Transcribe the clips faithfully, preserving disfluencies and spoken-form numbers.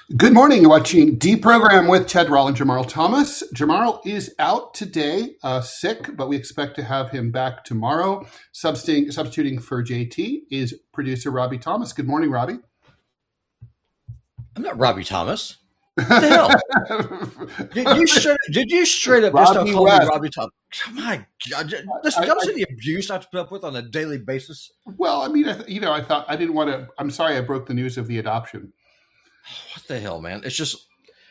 Good morning. You're watching Deprogram with Ted Rall and Jamarl Thomas. Jamarl is out today, uh, sick, but we expect to have him back tomorrow. Substituting, substituting for J T is producer Robbie Thomas. Good morning, Robbie. I'm not Robbie Thomas. What the hell? did, you straight, did you straight up just Robbie call West. me Robbie Thomas? My God. Listen, I- that was I- the abuse I have to put up with on a daily basis. Well, I mean, I th- you know, I thought I didn't want to. I'm sorry I broke the news of the adoption. What the hell, man? It's just,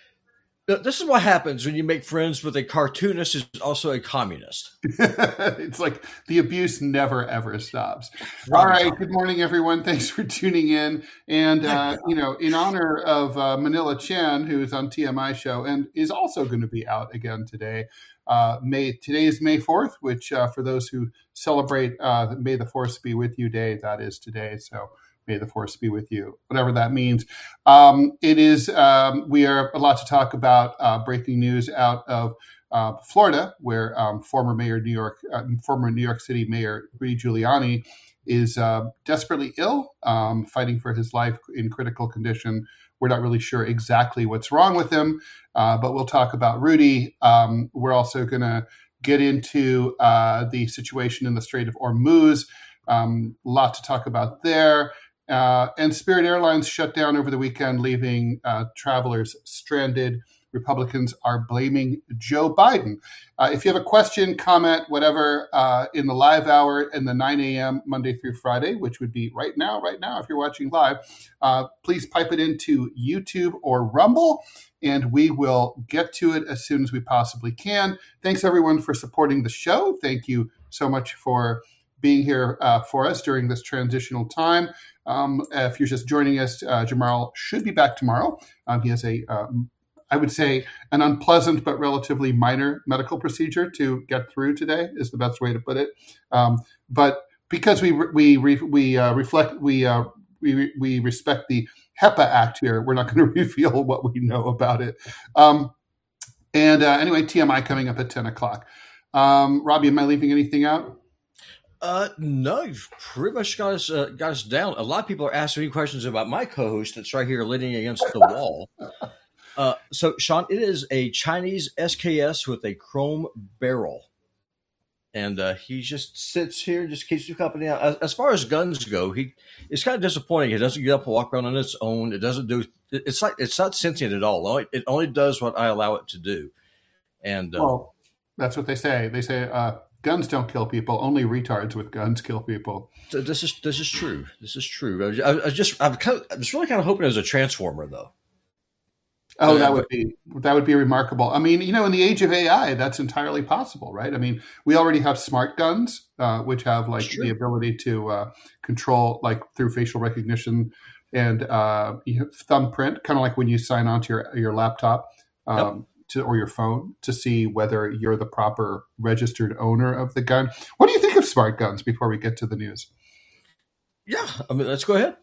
this is what happens when you make friends with a cartoonist who's also a communist. It's like the abuse never ever stops. Robbie All right. Thomas. Good morning, everyone. Thanks for tuning in. And uh, you know, in honor of uh, Manila Chan, who is on T M I show and is also going to be out again today. Uh, May today is May fourth, which uh, for those who celebrate uh, May the Force be with you Day, that is today. So. May the force be with you, whatever that means. Um, it is, um, we are a lot to talk about. Uh, breaking news out of uh, Florida, where um, former Mayor New York, uh, former New York City Mayor Rudy Giuliani is uh, desperately ill, um, fighting for his life in critical condition. We're not really sure exactly what's wrong with him, uh, but we'll talk about Rudy. Um, we're also going to get into uh, the situation in the Strait of Hormuz. Um, a lot to talk about there. Uh, and Spirit Airlines shut down over the weekend, leaving uh, travelers stranded. Republicans are blaming Joe Biden. Uh, if you have a question, comment, whatever, uh, in the live hour in the nine a.m. Monday through Friday, which would be right now, right now, if you're watching live, uh, please pipe it into YouTube or Rumble, and we will get to it as soon as we possibly can. Thanks, everyone, for supporting the show. Thank you so much for being here uh, for us during this transitional time. Um, if you're just joining us, uh, Jamarl should be back tomorrow. Um, he has a, um, I would say, an unpleasant but relatively minor medical procedure to get through today is the best way to put it. Um, but because we we we uh, reflect we uh, we we respect the HEPA Act here, we're not going to reveal what we know about it. Um, and uh, anyway, T M I coming up at ten o'clock. Um, Robbie, am I leaving anything out? Uh, no, you've pretty much got us uh, got us down. A lot of people are asking me questions about my co-host that's right here leaning against the wall. Uh, so, Sean, it is a Chinese S K S with a chrome barrel. And uh, he just sits here and just keeps you company out. As, as far as guns go, he it's kind of disappointing. It doesn't get up and walk around on its own. It doesn't do it, it's like it's not sentient at all. It only does what I allow it to do. And uh, well, that's what they say. They say uh, guns don't kill people. Only retards with guns kill people. So this is this is true. This is true. I was, I was just I'm kind of, I was really kind of hoping it was a transformer, though. Oh, Uh, that but- would be that would be remarkable. I mean, you know, in the age of A I, that's entirely possible, right? I mean, we already have smart guns, uh, which have like Sure. the ability to uh, control, like through facial recognition and uh, you know, thumbprint, kind of like when you sign onto your your laptop um, to or your phone to see whether you're the proper registered owner of the gun. What do you think of smart guns? Before we get to the news. Yeah, I mean, let's go ahead.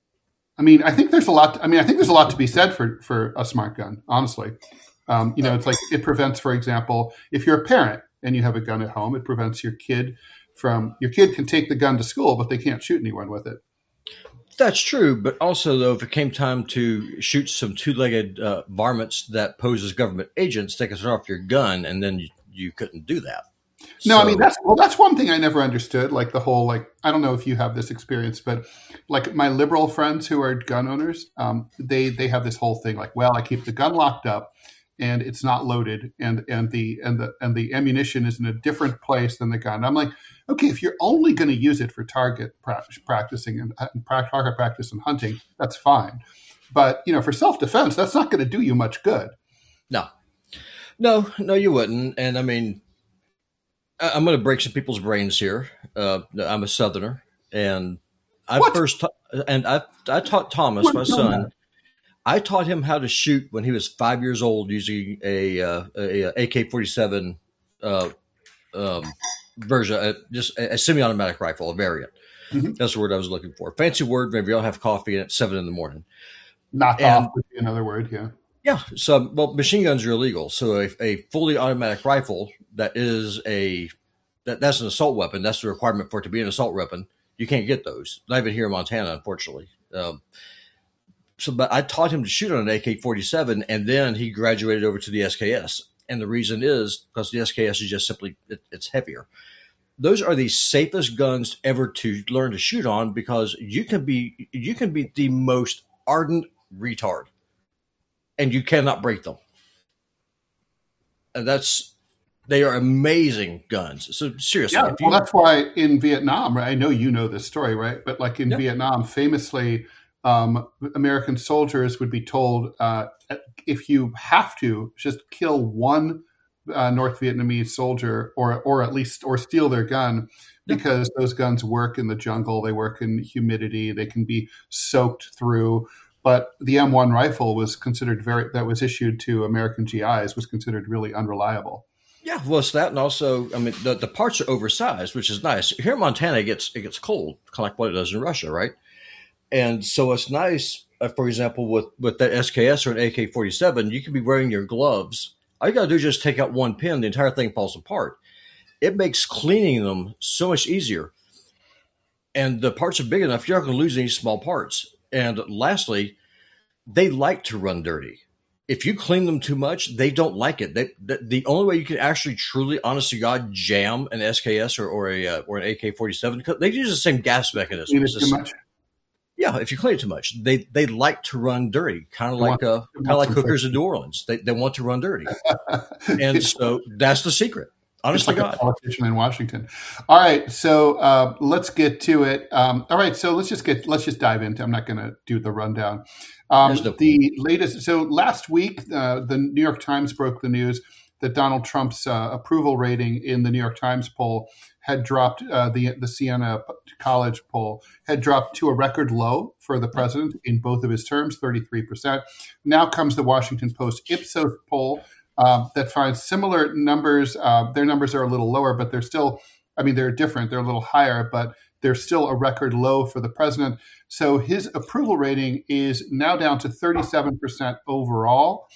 I mean, I think there's a lot. I mean, I think there's a lot to be said for for a smart gun. Honestly, um, you know, it's like it prevents, for example, if you're a parent and you have a gun at home, it prevents your kid from your kid can take the gun to school, but they can't shoot anyone with it. That's true, but also though, if it came time to shoot some two-legged uh, varmints that pose as government agents, they could turn off your gun, and then you, you couldn't do that. No, So- I mean that's well, that's one thing I never understood. Like the whole like I don't know if you have this experience, but like my liberal friends who are gun owners, um, they they have this whole thing like, well, I keep the gun locked up, and it's not loaded, and and the and the and the ammunition is in a different place than the gun. I'm like, okay, if you're only going to use it for target pra- practicing and uh, pra- target practice and hunting, that's fine. But you know, for self defense, that's not going to do you much good. No, no, no, you wouldn't. And I mean, I- I'm going to break some people's brains here. Uh, I'm a Southerner, and I What? first ta- and I I taught Thomas, What my is son. that? I taught him how to shoot when he was five years old using a uh, a, a A K forty-seven uh, um, version, uh, just a, a semi-automatic rifle, a variant. Mhm. That's the word I was looking for. Fancy word. Maybe I'll have coffee at seven in the morning. Knock And- off would be another word. Yeah. Yeah. So, well, machine guns are illegal. So, a, a fully automatic rifle that is a that that's an assault weapon. That's the requirement for it to be an assault weapon. You can't get those. Not even here in Montana, unfortunately. Um, so, but I taught him to shoot on an A K forty-seven, and then he graduated over to the S K S. And the reason is because the S K S is just simply, it, it's heavier. Those are the safest guns ever to learn to shoot on, because you can be, you can be the most ardent retard and you cannot break them. And that's, they are amazing guns. So seriously. Yeah, if you, well, that's why in Vietnam, right? I know you know this story, right? But like in yeah. Vietnam, famously, um, American soldiers would be told, uh, if you have to, just kill one uh, North Vietnamese soldier, or or at least or steal their gun, because yeah. those guns work in the jungle. They work in humidity. They can be soaked through. But the M one rifle was considered very that was issued to American G Is was considered really unreliable. Yeah, well, it's that, and also, I mean, the, the parts are oversized, which is nice. Here in Montana, it gets it gets cold, kind of like what it does in Russia, right? And so it's nice, uh, for example, with, with that S K S or an A K forty-seven, you can be wearing your gloves. All you got to do is just take out one pin, the entire thing falls apart. It makes cleaning them so much easier. And the parts are big enough, you're not going to lose any small parts. And lastly, they like to run dirty. If you clean them too much, they don't like it. They, the, the only way you can actually truly, honest to God, jam an S K S or, or, a, uh, or an A K forty-seven, because they use the same gas mechanism. Clean it too much? Yeah, if you clean it too much, they they like to run dirty, kind of like uh, kind of like hookers in New Orleans. They they want to run dirty, and so that's the secret. Honestly, like God, a politician in Washington. All right, so uh, let's get to it. Um, all right, so let's just get let's just dive into. I'm not going to do the rundown. Um, no the latest. So last week, uh, the New York Times broke the news that Donald Trump's uh, approval rating in the New York Times poll had dropped, uh, the the Siena College poll had dropped to a record low for the president in both of his terms, thirty-three percent. Now comes the Washington Post Ipsos poll uh, that finds similar numbers. Uh, their numbers are a little lower, but they're still, I mean, they're different. They're a little higher, but they're still a record low for the president. So his approval rating is now down to thirty-seven percent overall.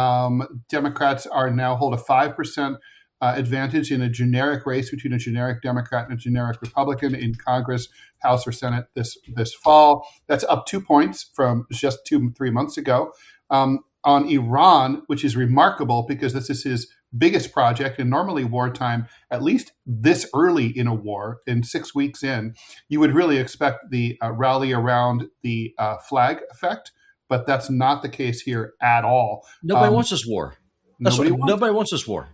Um, Democrats are now hold a five percent Uh, advantage in a generic race between a generic Democrat and a generic Republican in Congress, House, or Senate this this fall. That's up two points from just two, three months ago. Um, on Iran, which is remarkable because this is his biggest project, and normally wartime, at least this early in a war, in six weeks in, you would really expect the uh, rally around the uh, flag effect, but that's not the case here at all. Nobody um, wants this war. That's nobody, what, wants nobody wants this war.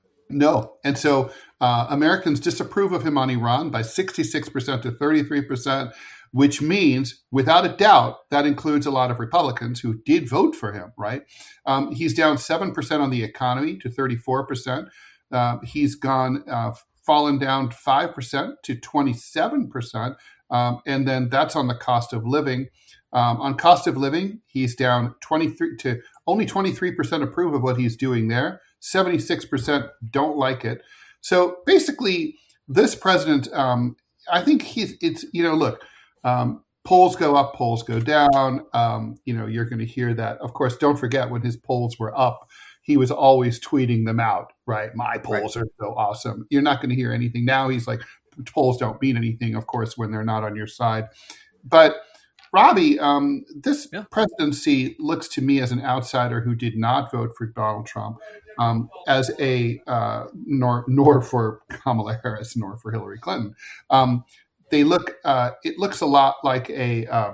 No. And so uh, Americans disapprove of him on Iran by sixty-six percent to thirty-three percent, which means, without a doubt, that includes a lot of Republicans who did vote for him, right? Um, he's down seven percent on the economy to thirty-four percent. Uh, he's gone, uh, fallen down five percent to twenty-seven percent. Um, and then that's on the cost of living. Um, on cost of living, he's down twenty-three to only twenty-three percent approve of what he's doing there. seventy-six percent don't like it. So basically, this president, um, I think he's, it's, you know, look, um, polls go up, polls go down. Um, you know, you're going to hear that. Of course, don't forget when his polls were up, he was always tweeting them out, right? My polls right. are so awesome. You're not going to hear anything now. He's like, polls don't mean anything, of course, when they're not on your side. But Robbie, um, this yeah. presidency looks to me as an outsider who did not vote for Donald Trump, um, as a uh, nor nor for Kamala Harris, nor for Hillary Clinton. Um, they look. Uh, it looks a lot like a uh,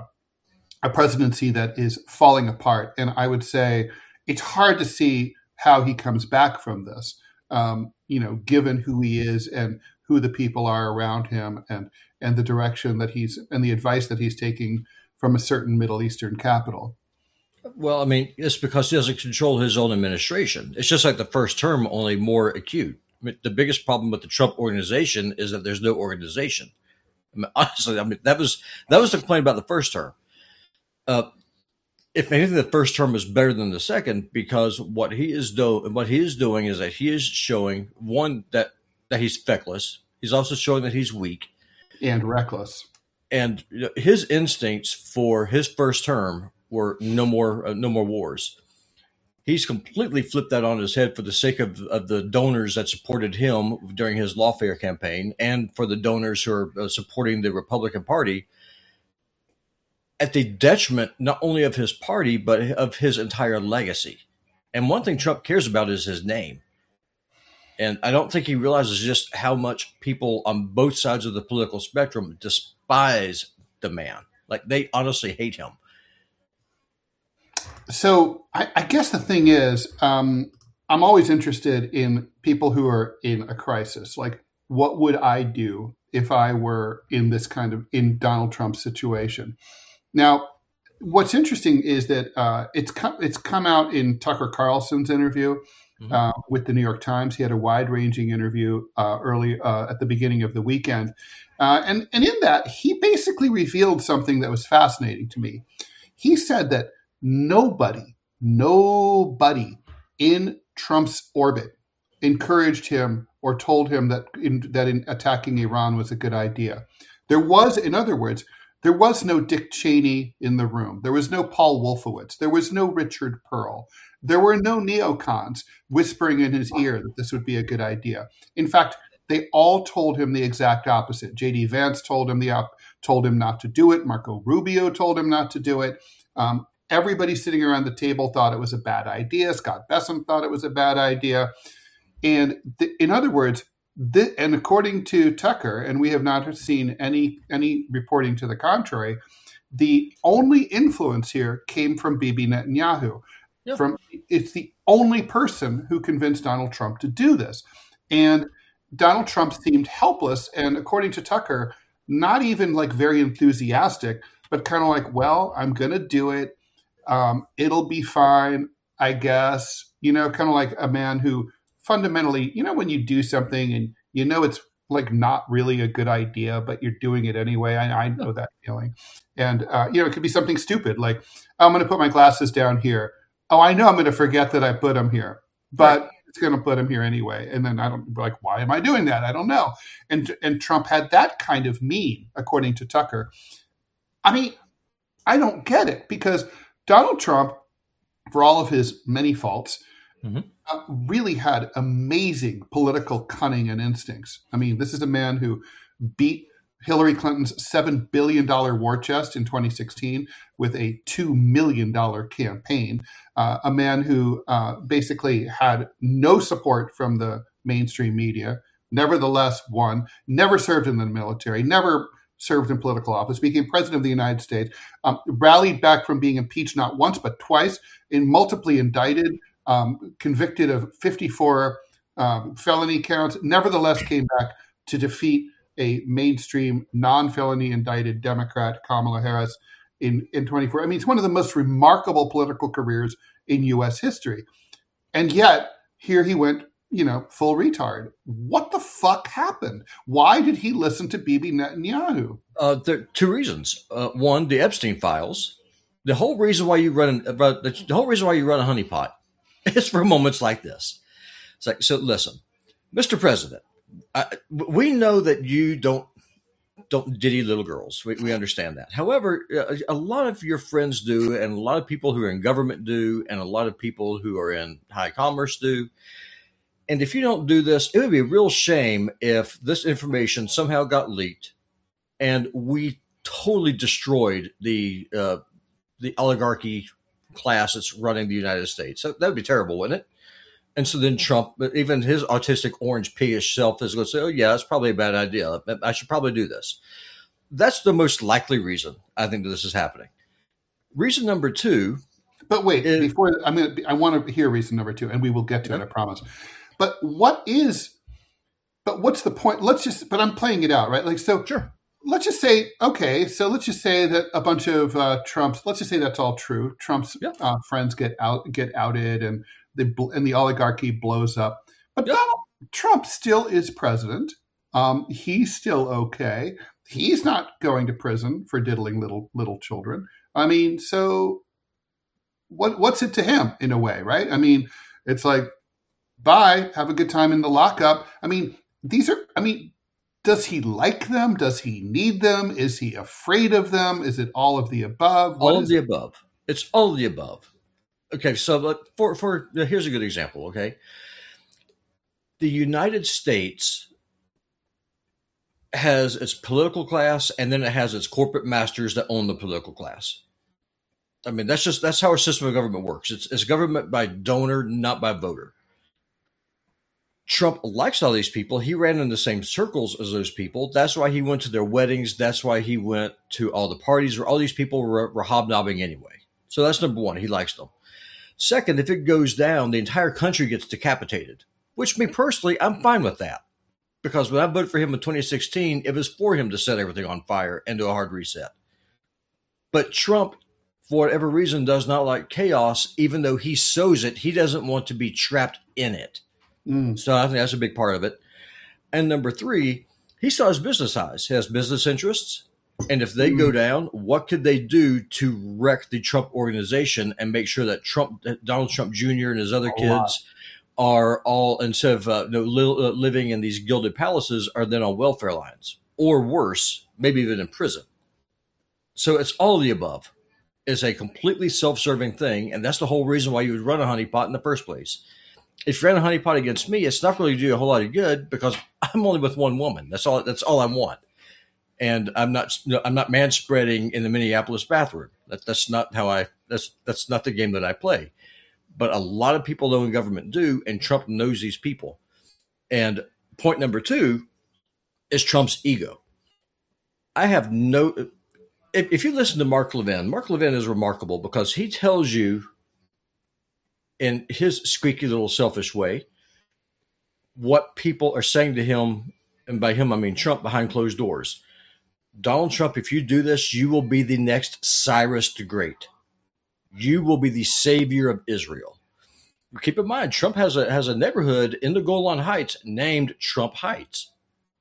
a presidency that is falling apart, and I would say it's hard to see how he comes back from this. Um, you know, given who he is and who the people are around him, and and the direction that he's and the advice that he's taking from a certain Middle Eastern capital. Well, I mean, it's because he doesn't control his own administration. It's just like the first term, only more acute. I mean, the biggest problem with the Trump organization is that there's no organization. I mean, honestly, I mean, that was that was the complaint about the first term. Uh, if anything, the first term is better than the second, because what he is doing, what he is doing is that he is showing, one, that that he's feckless. He's also showing that he's weak and reckless. And you know, his instincts for his first term were no more, uh, no more wars. He's completely flipped that on his head for the sake of, of the donors that supported him during his lawfare campaign, and for the donors who are uh, supporting the Republican Party. at the detriment not only of his party, but of his entire legacy. And one thing Trump cares about is his name. And I don't think he realizes just how much people on both sides of the political spectrum despise the man. Like, they honestly hate him. So I, I guess the thing is, um, I'm always interested in people who are in a crisis. Like, what would I do if I were in this kind of, in Donald Trump's situation? Now, what's interesting is that uh, it's come, it's come out in Tucker Carlson's interview mm-hmm. uh, with the New York Times. He had a wide-ranging interview uh, early uh, at the beginning of the weekend. Uh, and, and in that, he basically revealed something that was fascinating to me. He said that nobody, nobody in Trump's orbit encouraged him or told him that in, that in attacking Iran was a good idea. There was, in other words, there was no Dick Cheney in the room. There was no Paul Wolfowitz. There was no Richard Pearl. There were no neocons whispering in his ear that this would be a good idea. In fact, they all told him the exact opposite. J D Vance told him the op- told him not to do it. Marco Rubio told him not to do it. Um, everybody sitting around the table thought it was a bad idea. Scott Bessent thought it was a bad idea. And th- in other words, th- and according to Tucker, and we have not seen any any reporting to the contrary, the only influence here came from Bibi Netanyahu. Yeah. From it's the only person who convinced Donald Trump to do this. And Donald Trump seemed helpless, and according to Tucker, not even like very enthusiastic, but kind of like, well, I'm going to do it. Um, it'll be fine, I guess. You know, kind of like a man who fundamentally, you know, when you do something and you know it's like not really a good idea, but you're doing it anyway. I, I know that feeling. And, uh, you know, it could be something stupid, like, I'm going to put my glasses down here. Oh, I know I'm going to forget that I put them here, but right. It's going to put them here anyway. And then I don't like, why am I doing that? I don't know. And and Trump had that kind of meme, according to Tucker. I mean, I don't get it, because Donald Trump, for all of his many faults, mm-hmm. uh, really had amazing political cunning and instincts. I mean, this is a man who beat Hillary Clinton's seven billion dollars war chest in twenty sixteen with a two million dollars campaign, uh, a man who uh, basically had no support from the mainstream media, nevertheless won, never served in the military, never served in political office, became president of the United States, um, rallied back from being impeached not once but twice, in multiply indicted, um, convicted of fifty-four um, felony counts, nevertheless came back to defeat a mainstream non-felony indicted Democrat, Kamala Harris, in, in twenty-four. I mean, it's one of the most remarkable political careers in U S history. And yet, here he went, you know, full retard. What the fuck happened? Why did he listen to Bibi Netanyahu? Uh, there are two reasons. Uh, one, the Epstein files. The whole reason why you run an, the whole reason why you run a honeypot is for moments like this. It's like, so listen, Mister President, I, we know that you don't don't ditty little girls. We, we understand that. However, a, a lot of your friends do, and a lot of people who are in government do, and a lot of people who are in high commerce do. And if you don't do this, it would be a real shame if this information somehow got leaked and we totally destroyed the uh, the oligarchy class that's running the United States. So that would be terrible, wouldn't it? And so then Trump, even his autistic orange pea-ish self, is going to say, oh, yeah, it's probably a bad idea. I should probably do this. That's the most likely reason I think that this is happening. Reason number two. But wait, is, before I'm going to, I want to hear reason number two, and we will get to yeah. it, I promise. But what is, but what's the point? Let's just, but I'm playing it out, right? Like, so sure. Let's just say, okay, so let's just say that a bunch of uh, Trump's, let's just say that's all true. Trump's yeah. uh, friends get out, get outed, and the and the oligarchy blows up. But yep. Donald Trump still is president. Um, he's still okay. He's not going to prison for diddling little little children. I mean, so what what's it to him in a way, right? I mean, it's like, bye, have a good time in the lockup. I mean, these are, I mean, does he like them? Does he need them? Is he afraid of them? Is it all of the above? What all of the it? above. It's all of the above. Okay, so for for here's a good example. Okay, the United States has its political class, and then it has its corporate masters that own the political class. I mean, that's just that's how our system of government works. It's it's government by donor, not by voter. Trump likes all these people. He ran in the same circles as those people. That's why he went to their weddings. That's why he went to all the parties where all these people were, were hobnobbing anyway. So that's number one. He likes them. Second, if it goes down, the entire country gets decapitated, which me personally, I'm fine with that. Because when I voted for him in twenty sixteen, it was for him to set everything on fire and do a hard reset. But Trump, for whatever reason, does not like chaos, even though he sows it. He doesn't want to be trapped in it. Mm. So I think that's a big part of it. And number three, he still has business eyes. He has business interests. And if they mm. go down, what could they do to wreck the Trump organization and make sure that Trump, Donald Trump Junior and his other a kids lot. are all, instead of uh, you know, li- living in these gilded palaces, are then on welfare lines, or worse, maybe even in prison. So it's all of the above. It's a completely self-serving thing, and that's the whole reason why you would run a honeypot in the first place. If you ran a honeypot against me, it's not really do a whole lot of good because I'm only with one woman. That's all. That's all I want, and I'm not. I'm not man spreading in the Minneapolis bathroom. That, that's not how I. That's that's not the game that I play. But a lot of people, though, in government do, and Trump knows these people. And point number two is Trump's ego. I have no. If, if you listen to Mark Levin, Mark Levin is remarkable because he tells you, in his squeaky little selfish way, what people are saying to him, and by him I mean Trump, behind closed doors. Donald Trump, if you do this, you will be the next Cyrus the Great. You will be the savior of Israel. Keep in mind, Trump has a has a neighborhood in the Golan Heights named Trump Heights.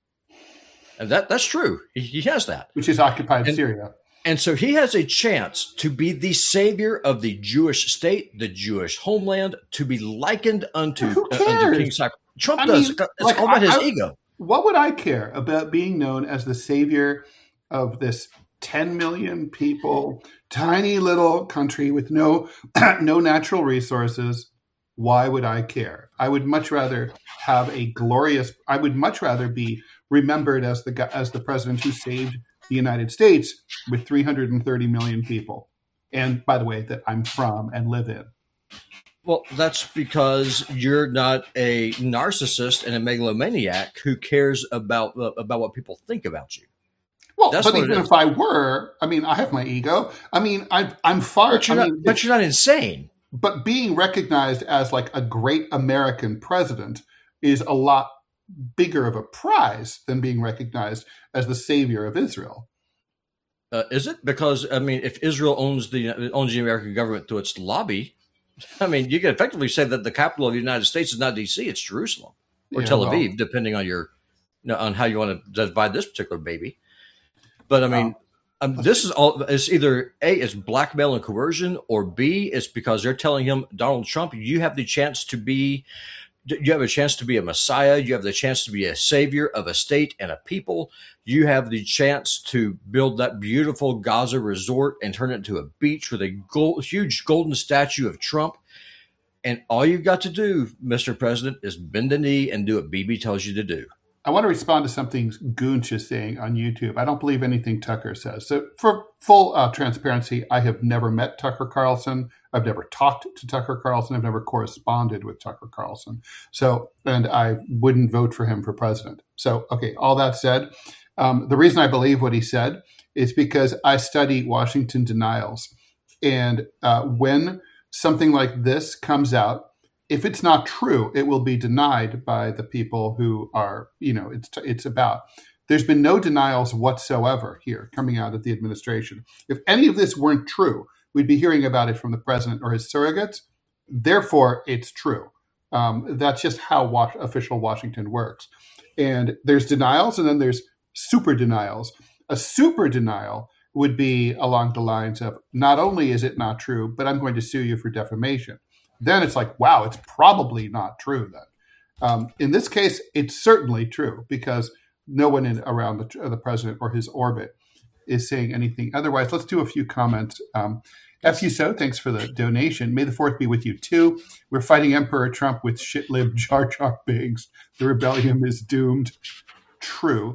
And that, that's true. He, he has that. Which is occupied and, Syria. And so he has a chance to be the savior of the Jewish state, the Jewish homeland, to be likened unto, Who cares? uh, unto King Cyrus. Trump I does. Mean, it's like, all about his I, ego. What would I care about being known as the savior of this ten million people, tiny little country with no no natural resources? Why would I care? I would much rather have a glorious. I would much rather be remembered as the as the president who saved the United States with three hundred thirty million people, and by the way, that I'm from and live in. Well, that's because you're not a narcissist and a megalomaniac who cares about uh, about what people think about you. Well, that's but even if I were, I mean, I have my ego. I mean, I, I'm far. But you're, I not, mean, but you're not insane. But being recognized as like a great American president is a lot bigger of a prize than being recognized as the savior of Israel. Uh, is it? Because, I mean, if Israel owns the owns the American government through its lobby, I mean, you can effectively say that the capital of the United States is not D C, it's Jerusalem or yeah, Tel Aviv, well, depending on your you know, on how you want to divide this particular baby. But I mean, um, um, this is all. It's either A, it's blackmail and coercion, or B, it's because they're telling him, Donald Trump, you have the chance to be. You have a chance to be a messiah. You have the chance to be a savior of a state and a people. You have the chance to build that beautiful Gaza resort and turn it into a beach with a gold, huge golden statue of Trump. And all you've got to do, Mister President, is bend the knee and do what Bibi tells you to do. I want to respond to something Goonch is saying on YouTube. I don't believe anything Tucker says. So for full uh, transparency, I have never met Tucker Carlson. I've never talked to Tucker Carlson. I've never corresponded with Tucker Carlson. So, and I wouldn't vote for him for president. So, okay, all that said, um, the reason I believe what he said is because I study Washington denials. And uh, when something like this comes out, if it's not true, it will be denied by the people who are, you know, it's it's about. There's been no denials whatsoever here coming out of the administration. If any of this weren't true, we'd be hearing about it from the president or his surrogates. Therefore, it's true. Um, that's just how wa- official Washington works. And there's denials, and then there's super denials. A super denial would be along the lines of, not only is it not true, but I'm going to sue you for defamation. Then it's like, wow, it's probably not true then. Um, in this case, it's certainly true because no one in, around the, the president or his orbit is saying anything otherwise. Let's do a few comments. Um, F U S O, thanks for the donation. May the fourth be with you too. We're fighting Emperor Trump with shit-lib Jar Jar Binks. The rebellion is doomed. True.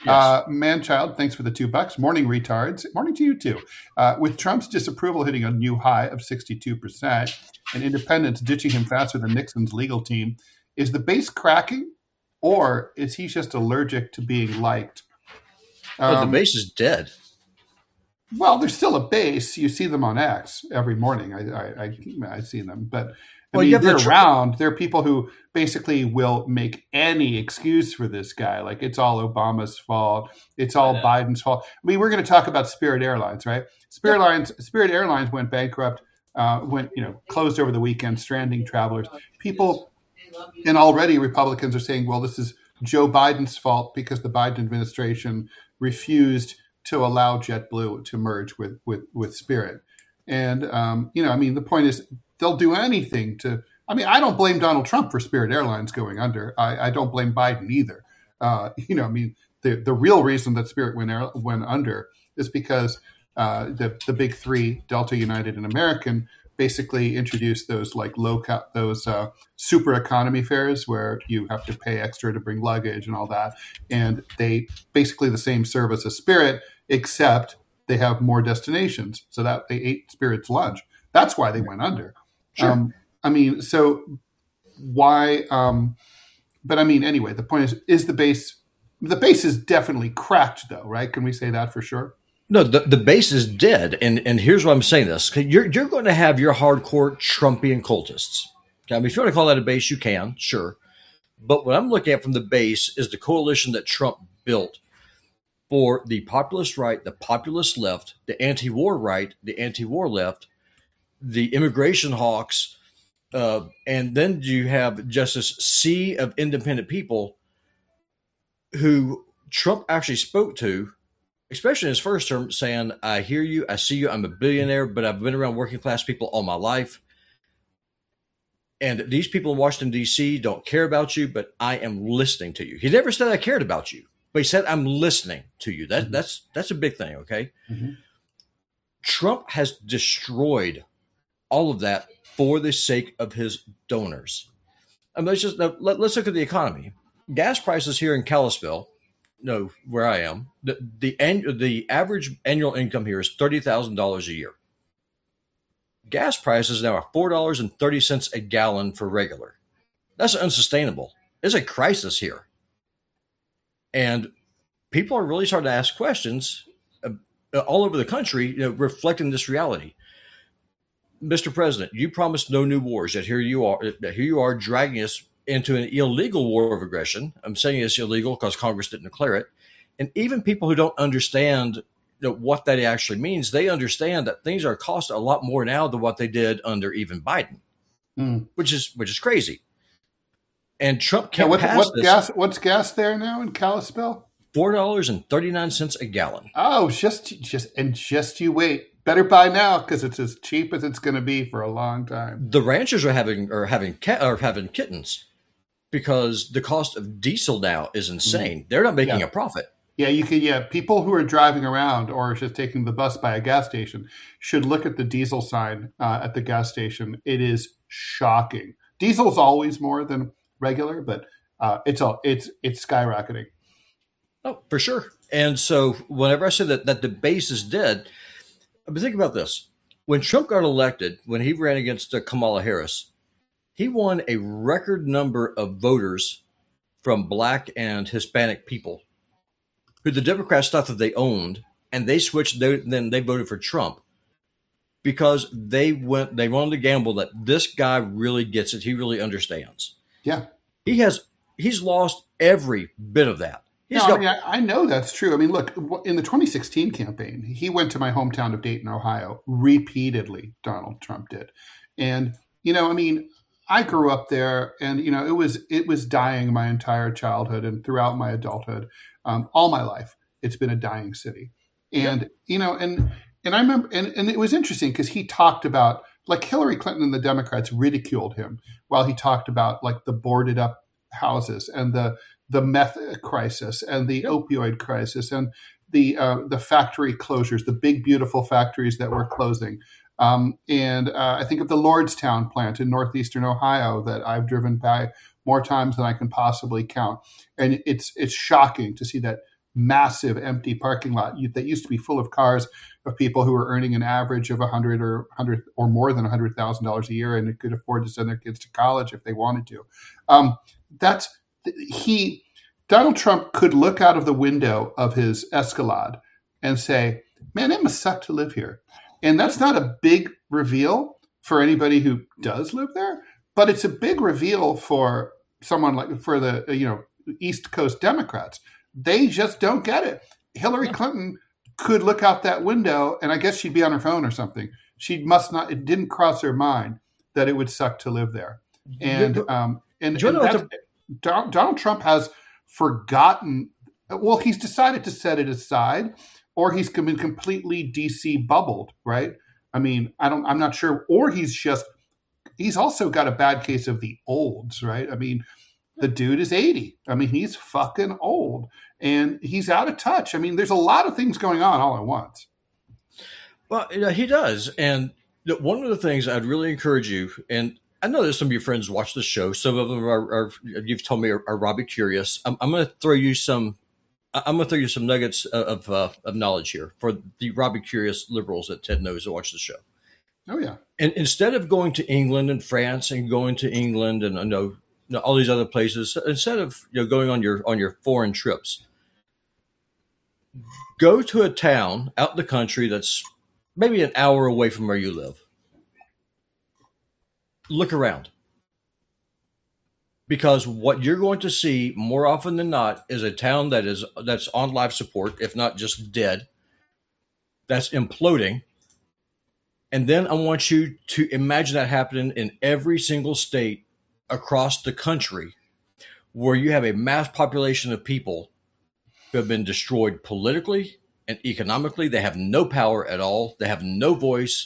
Yes. Uh, Manchild, thanks for the two bucks. Morning, retards. Morning to you too. Uh, with Trump's disapproval hitting a new high of sixty-two percent and independents ditching him faster than Nixon's legal team, is the base cracking, or is he just allergic to being liked? Um, oh, the Um, base is dead. Well, there's still a base. You see them on X every morning. I I, I, I see them, but I Well, mean, you have they're the tr- around. There are people who basically will make any excuse for this guy. Like it's all Obama's fault. It's all Biden's fault. I mean, we're going to talk about Spirit Airlines, right? Spirit Yep. Airlines, Spirit Airlines went bankrupt, uh, went you know closed over the weekend, stranding travelers. People, and already Republicans are saying, well, this is Joe Biden's fault because the Biden administration refused to allow JetBlue to merge with with with Spirit. And um, you know, I mean, the point is they'll do anything to. I mean, I don't blame Donald Trump for Spirit Airlines going under. I, I don't blame Biden either. Uh, you know, I mean, the the real reason that Spirit went air, went under is because uh, the the big three, Delta, United, and American, basically introduced those like low co- those uh, super economy fares where you have to pay extra to bring luggage and all that, and they basically the same service as Spirit, except they have more destinations, so that they ate Spirit's lunch. That's why they went under. Sure. Um, I mean, so why? Um, but I mean, anyway, the point is, is the base? The base is definitely cracked, though, right? Can we say that for sure? No, the, the base is dead, and and here's why I'm saying this: you're you're going to have your hardcore Trumpian cultists. Okay, I mean, if you want to call that a base, you can, sure. But what I'm looking at from the base is the coalition that Trump built for the populist right, the populist left, the anti-war right, the anti-war left, the immigration hawks, uh, and then you have just this sea of independent people who Trump actually spoke to, especially in his first term, saying, I hear you, I see you, I'm a billionaire, but I've been around working class people all my life. And these people in Washington, D C don't care about you, but I am listening to you. He never said I cared about you, but he said, I'm listening to you. That, mm-hmm. That's that's a big thing, okay? Mm-hmm. Trump has destroyed all of that for the sake of his donors. I mean, let's just let, let's look at the economy. Gas prices here in Kalispell, no, where I am, the the, the average annual income here is thirty thousand dollars a year. Gas prices now are four dollars and thirty cents a gallon for regular. That's unsustainable. There's a crisis here. And people are really starting to ask questions uh, all over the country, you know, reflecting this reality. Mister President, you promised no new wars, yet here you are, here you are dragging us into an illegal war of aggression. I'm saying it's illegal because Congress didn't declare it. And even people who don't understand you know, what that actually means, they understand that things are cost a lot more now than what they did under even Biden, mm. which is which is crazy. And Trump can't yeah, what, pass what this. Gas, what's gas there now in Kalispell? four dollars and thirty-nine cents a gallon. Oh, just just and just you wait. Better buy now because it's as cheap as it's going to be for a long time. The ranchers are having are having cat are having kittens because the cost of diesel now is insane. Mm-hmm. They're not making yeah. a profit. Yeah, you can. Yeah, people who are driving around or just taking the bus by a gas station should look at the diesel sign uh, at the gas station. It is shocking. Diesel's always more than regular, but uh, it's all it's it's skyrocketing. Oh, for sure. And so, whenever I say that that the base is dead. But think about this. When Trump got elected, when he ran against uh, Kamala Harris, he won a record number of voters from Black and Hispanic people who the Democrats thought that they owned, and they switched, they, then they voted for Trump because they went, they wanted to gamble that this guy really gets it. He really understands. Yeah. He has, he's lost every bit of that. No, got- I mean, I, I know that's true. I mean, look, in the twenty sixteen campaign, he went to my hometown of Dayton, Ohio, repeatedly. Donald Trump did, and you know, I mean, I grew up there, and you know, it was it was dying my entire childhood and throughout my adulthood, um, all my life. It's been a dying city, and yep. you know, and and I remember, and, and it was interesting because he talked about like Hillary Clinton and the Democrats ridiculed him while he talked about like the boarded up houses and the the meth crisis and the opioid crisis and the uh, the factory closures, the big, beautiful factories that were closing. Um, and uh, I think of the Lordstown plant in northeastern Ohio that I've driven by more times than I can possibly count. And it's it's shocking to see that massive empty parking lot that used to be full of cars of people who were earning an average of a hundred or hundred or more than a hundred thousand dollars a year and could afford to send their kids to college if they wanted to. Um, that's he. Donald Trump could look out of the window of his Escalade and say, "Man, it must suck to live here." And that's not a big reveal for anybody who does live there, but it's a big reveal for someone like for the you know East Coast Democrats. They just don't get it. Hillary Clinton could look out that window, and I guess she'd be on her phone or something. She must not. It didn't cross her mind that it would suck to live there. And um, and, and that, Donald Trump has forgotten. Well, he's decided to set it aside, or he's been completely D C bubbled, right? I mean, I don't. I'm not sure. Or he's just. He's also got a bad case of the olds, right? I mean, the dude is eighty. I mean, he's fucking old, and he's out of touch. I mean, there's a lot of things going on all at once. Well, you know, he does, and one of the things I'd really encourage you, and I know that some of your friends watch the show. Some of them are, are you've told me, are, are Robbie curious. I'm, I'm going to throw you some. I'm going to throw you some nuggets of uh, of knowledge here for the Robbie curious liberals that Ted knows that watch the show. Oh yeah. And instead of going to England and France and going to England and I know, you know all these other places, instead of you know going on your on your foreign trips, go to a town out in the country that's maybe an hour away from where you live. Look around. Because what you're going to see more often than not is a town that is that's on life support, if not just dead, that's imploding. And then I want you to imagine that happening in every single state across the country where you have a mass population of people who have been destroyed politically and economically. They have no power at all. They have no voice.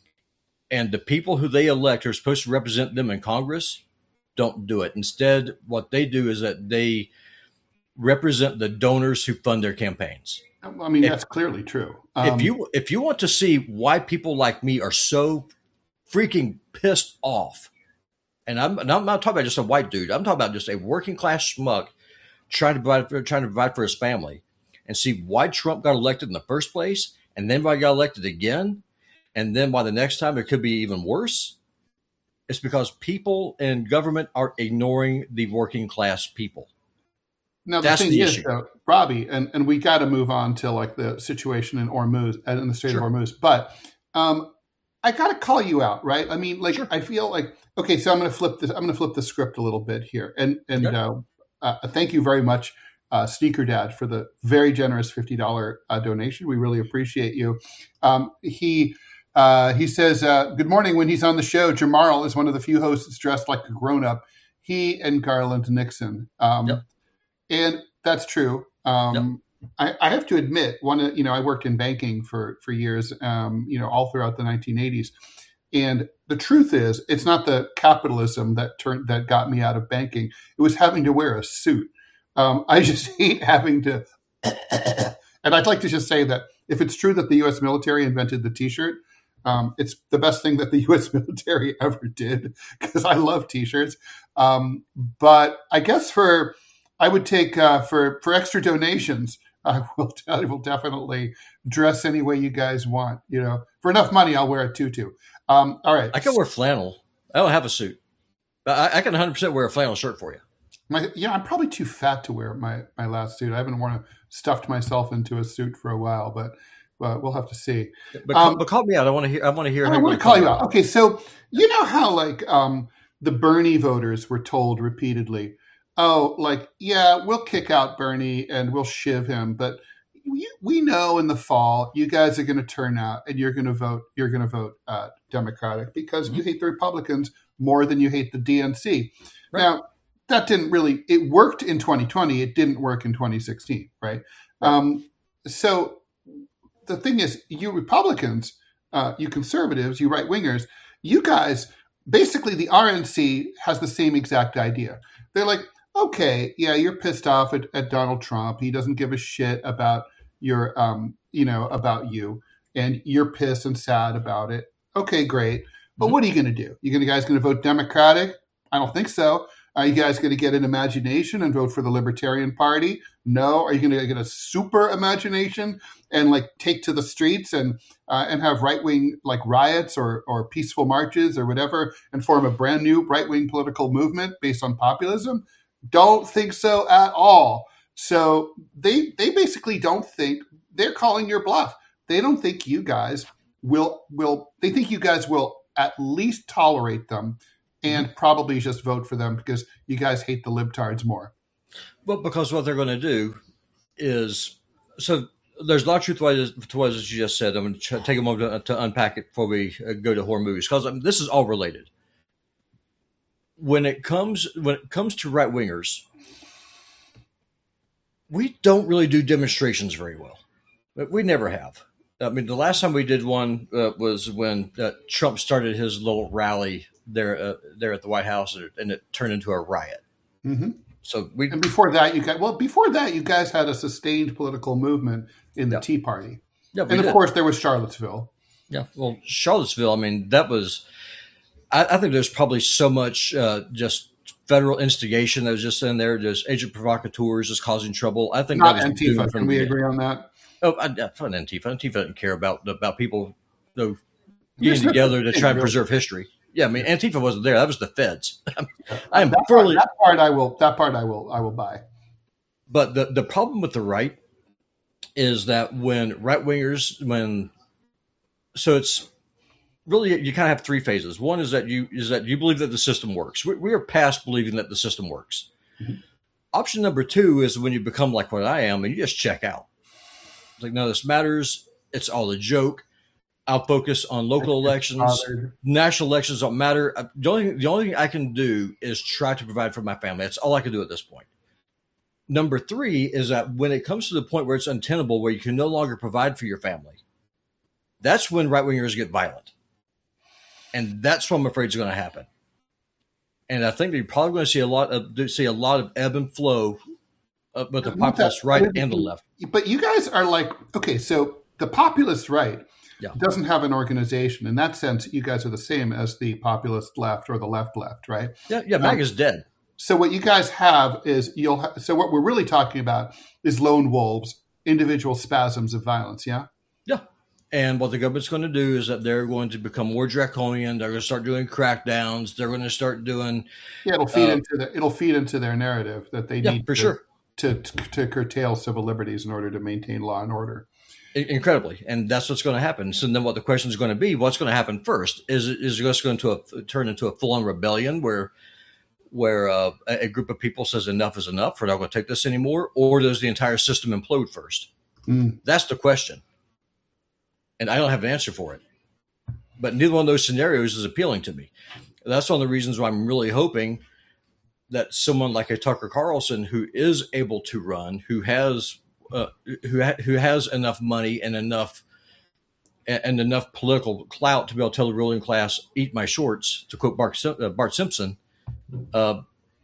And the people who they elect are supposed to represent them in Congress don't do it. Instead, what they do is that they represent the donors who fund their campaigns. I mean, if, that's clearly true. Um, if you if you want to see why people like me are so freaking pissed off, and I'm, and I'm not talking about just a white dude. I'm talking about just a working class schmuck trying to provide for, trying to provide for his family, and see why Trump got elected in the first place, and then why he got elected again, and then why the next time it could be even worse. It's because people in government are ignoring the working class people. Now, the That's thing the is, issue. Though, Robbie, and, and we got to move on to like the situation in Hormuz, in the Strait sure. of Hormuz. But um, I got to call you out, right? I mean, like, sure. I feel like, okay, so I'm going to flip this. I'm going to flip the script a little bit here. And and okay. uh, uh, thank you very much, uh, Sneaker Dad, for the very generous fifty dollars uh, donation. We really appreciate you. Um, he uh, he says, uh, good morning. When he's on the show, Jamarl is one of the few hosts dressed like a grown-up. He and Garland Nixon. Um, yep. And that's true. Um, yep. I, I have to admit, one, you know, I worked in banking for for years, um, you know, all throughout the nineteen eighties. And the truth is, it's not the capitalism that turned that got me out of banking. It was having to wear a suit. Um, I just hate having to. And I'd like to just say that if it's true that the U S military invented the T-shirt, um, it's the best thing that the U S military ever did because I love T-shirts. Um, but I guess for I would take uh, for for extra donations. I will I will definitely dress any way you guys want. You know, for enough money, I'll wear a tutu. Um, all right, I can wear flannel. I don't have a suit, but I, I can one hundred percent wear a flannel shirt for you. My, yeah, I'm probably too fat to wear my my last suit. I haven't worn a, stuffed myself into a suit for a while, but but we'll have to see. But, um, but call me out. I want to hear. I want to hear. I want to call you out. out. Okay, so you know how like um, the Bernie voters were told repeatedly. Oh, like, yeah, we'll kick out Bernie and we'll shiv him. But we, we know in the fall, you guys are going to turn out and you're going to vote. You're going to vote uh, Democratic because mm-hmm. you hate the Republicans more than you hate the D N C. Right. Now, that didn't really it worked in twenty twenty. It didn't work in twenty sixteen. Right. right. Um, so the thing is, you Republicans, uh, you conservatives, you right wingers, you guys, basically the R N C has the same exact idea. They're like, okay, yeah, you're pissed off at, at Donald Trump. He doesn't give a shit about your, um, you know, about you, and you're pissed and sad about it. Okay, great. But mm-hmm. what are you going to do? You guys going to vote Democratic? I don't think so. Are you guys going to get an imagination and vote for the Libertarian Party? No. Are you going to get a super imagination and like take to the streets and uh, and have right wing like riots or or peaceful marches or whatever and form a brand new right wing political movement based on populism? Don't think so at all. So they they basically don't think, they're calling your bluff. They don't think you guys will will they think you guys will at least tolerate them and probably just vote for them because you guys hate the libtards more. Well, because what they're going to do is, so there's a lot of truth to what, is, to what you just said. I'm going to take a moment to, to unpack it before we go to horror movies, because I mean, this is all related. When it comes when it comes to right wingers, we don't really do demonstrations very well. We never have. I mean, the last time we did one uh, was when uh, Trump started his little rally there uh, there at the White House, and it turned into a riot. Mm-hmm. So we and before that, you guys well before that you guys had a sustained political movement in the yeah. Tea Party, yeah, and of did. course there was Charlottesville. Yeah, well, Charlottesville. I mean, that was. I, I think there's probably so much uh, just federal instigation that was just in there, just agent provocateurs just causing trouble. I think not that was Antifa. Can we agree on that? Oh, I, I find Antifa. Antifa doesn't care about about people you know, getting together to try and preserve history. Yeah, I mean, Antifa wasn't there. That was the feds. I am that fairly part, that part. I will. That part I will. I will buy. But the the problem with the right is that when right wingers, when so it's really you kind of have three phases. One is that you is that you believe that the system works. We, we are past believing that the system works. Mm-hmm. Option number two is when you become like what I am and you just check out. It's like, no, this matters. It's all a joke. I'll focus on local elections. National elections don't matter. The only, the only thing I can do is try to provide for my family. That's all I can do at this point. Number three is that when it comes to the point where it's untenable, where you can no longer provide for your family, that's when right-wingers get violent. And that's what I'm afraid is going to happen. And I think you're probably going to see a lot of see a lot of ebb and flow uh, with the populist right and the left. But you guys are like, okay, so the populist right yeah. doesn't have an organization. In that sense, you guys are the same as the populist left or the left left, right? Yeah, yeah. MAGA's um, dead. So what you guys have is you'll. Ha- so what we're really talking about is lone wolves, individual spasms of violence. Yeah. Yeah. And what the government's going to do is that they're going to become more draconian. They're going to start doing crackdowns. They're going to start doing. Yeah, it'll feed uh, into the. It'll feed into their narrative that they yeah, need for to, sure. To, to to curtail civil liberties in order to maintain law and order. Incredibly, and that's what's going to happen. So then, what the question is going to be: what's going to happen first? Is it is it just going to a, turn into a full-on rebellion where, where uh, a group of people says enough is enough, we're not going to take this anymore, or does the entire system implode first? Mm. That's the question, and I don't have an answer for it. But neither one of those scenarios is appealing to me. That's one of the reasons why I'm really hoping that someone like a Tucker Carlson, who is able to run, who has uh, who ha- who has enough money and enough and, and enough political clout to be able to tell the ruling class, "Eat my shorts," to quote Bart, uh, Bart Simpson. Uh,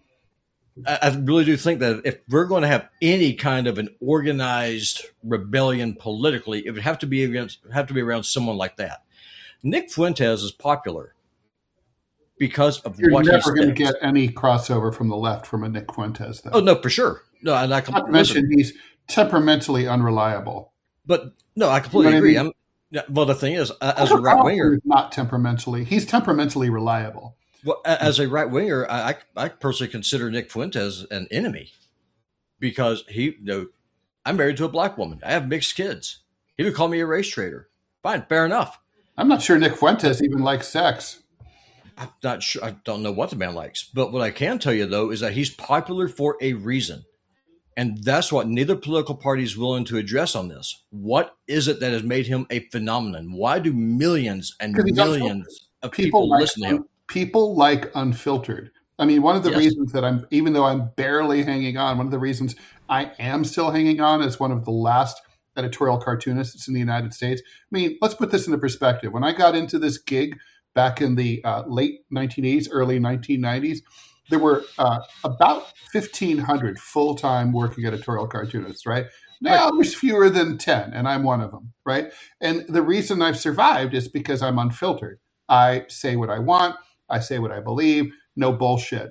I, I really do think that if we're going to have any kind of an organized rebellion politically, it would have to be against have to be around someone like that. Nick Fuentes is popular because of You're what he's never going to get any crossover from the left from a Nick Fuentes, though. Oh no, for sure. No, and I not to mention he's temperamentally unreliable. But no, I completely you know agree. I mean? I'm, well, the thing is, uh, as a right winger, not temperamentally, he's temperamentally reliable. Well, as a right winger, I, I personally consider Nick Fuentes an enemy because he, you know, I'm married to a black woman. I have mixed kids. He would call me a race traitor. Fine, fair enough. I'm not sure Nick Fuentes even likes sex. I'm not sure. I don't know what the man likes. But what I can tell you, though, is that he's popular for a reason. And that's what neither political party is willing to address on this. What is it that has made him a phenomenon? Why do millions and millions of people, people like, listen to him? People like Unfiltered. I mean, one of the yes. reasons that I'm, even though I'm barely hanging on, one of the reasons I am still hanging on as one of the last editorial cartoonists in the United States. I mean, let's put this into perspective. When I got into this gig back in the uh, late nineteen eighties, early nineteen nineties, there were uh, about fifteen hundred full-time working editorial cartoonists, right? Now there's fewer than ten, and I'm one of them, right? And the reason I've survived is because I'm unfiltered. I say what I want. I say what I believe. No bullshit.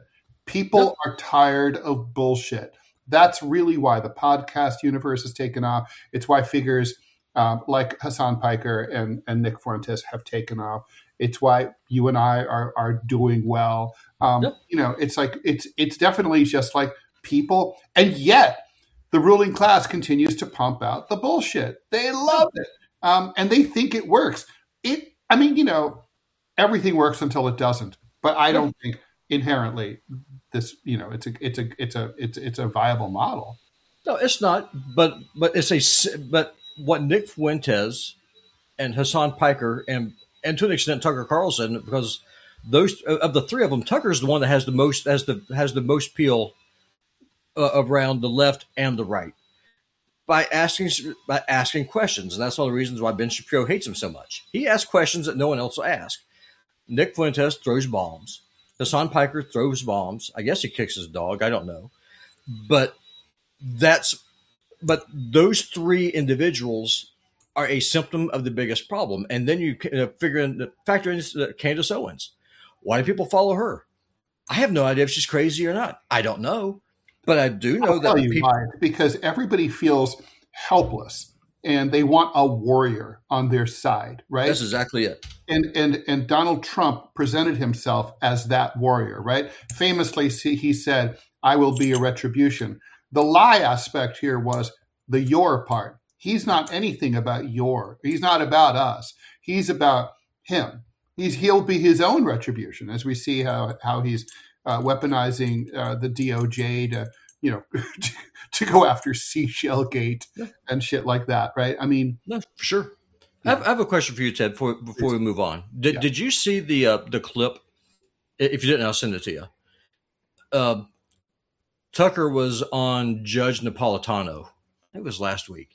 People Yep. are tired of bullshit. That's really why the podcast universe has taken off. It's why figures um, like Hassan Piker and, and Nick Fuentes have taken off. It's why you and I are are doing well. Um, Yep. You know, it's like it's it's definitely just like people, and yet the ruling class continues to pump out the bullshit. They love it, um, and they think it works. It, I mean, you know, everything works until it doesn't. But I don't think inherently this, you know, it's a it's a it's a it's it's a viable model. No, it's not. But but it's a but what Nick Fuentes and Hassan Piker and and to an extent Tucker Carlson, because those of the three of them, Tucker's the one that has the most has the has the most appeal uh, around the left and the right by asking by asking questions, and that's one of the reasons why Ben Shapiro hates him so much. He asks questions that no one else will ask. Nick Fuentes throws bombs. Hassan Piker throws bombs. I guess he kicks his dog. I don't know, but that's but those three individuals are a symptom of the biggest problem. And then you uh, figure in factor in uh, Candace Owens. Why do people follow her? I have no idea if she's crazy or not. I don't know, but I do know I'll that tell you people. why. Because everybody feels helpless and they want a warrior on their side, right? That's exactly it. And and and Donald Trump presented himself as that warrior, right? Famously, he said, "I will be a retribution." The lie aspect here was the your part. He's not anything about your. He's not about us. He's about him. He's he'll be his own retribution, as we see how how he's uh, weaponizing uh, the D O J to you know to, to go after Seashell Gate Yeah. and shit like that, right? I mean, No, for sure. I have, I have a question for you, Ted. Before before we move on, did Yeah. did you see the uh, the clip? If you didn't, I'll send it to you. Uh, Tucker was on Judge Napolitano. It was last week,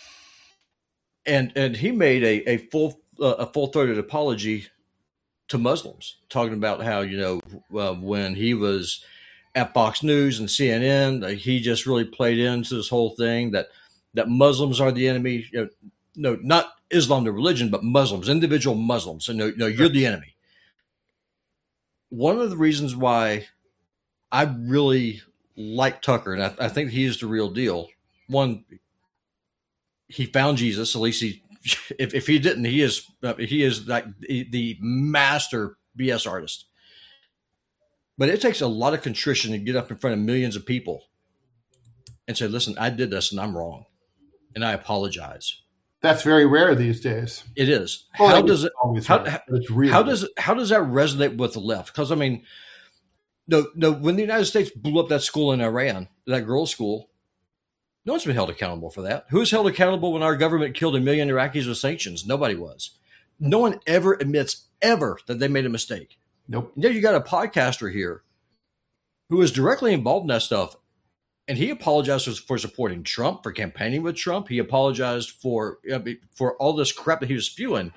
and and he made a a full uh, a full throated apology to Muslims, talking about how you know uh, when he was at Fox News and C N N, uh, he just really played into this whole thing that that Muslims are the enemy. You know, no, not Islam, the religion, but Muslims, individual Muslims. So no, no, you're the enemy. One of the reasons why I really like Tucker, and I, I think he is the real deal. One, he found Jesus. At least he, if, if he didn't, he is he is like the, the master B S artist. But it takes a lot of contrition to get up in front of millions of people and say, "Listen, I did this, and I'm wrong, and I apologize." that's very rare these days. It is. Well, how it's does it? always How, rare, but it's really how does how does that resonate with the left? Because I mean, no, no. When the United States blew up that school in Iran, that girls' school, no one's been held accountable for that. Who was held accountable when our government killed a million Iraqis with sanctions? Nobody was. No one ever admits ever that they made a mistake. Nope. And yet you got a podcaster here who is directly involved in that stuff. And he apologized for supporting Trump, for campaigning with Trump. He apologized for for all this crap that he was spewing.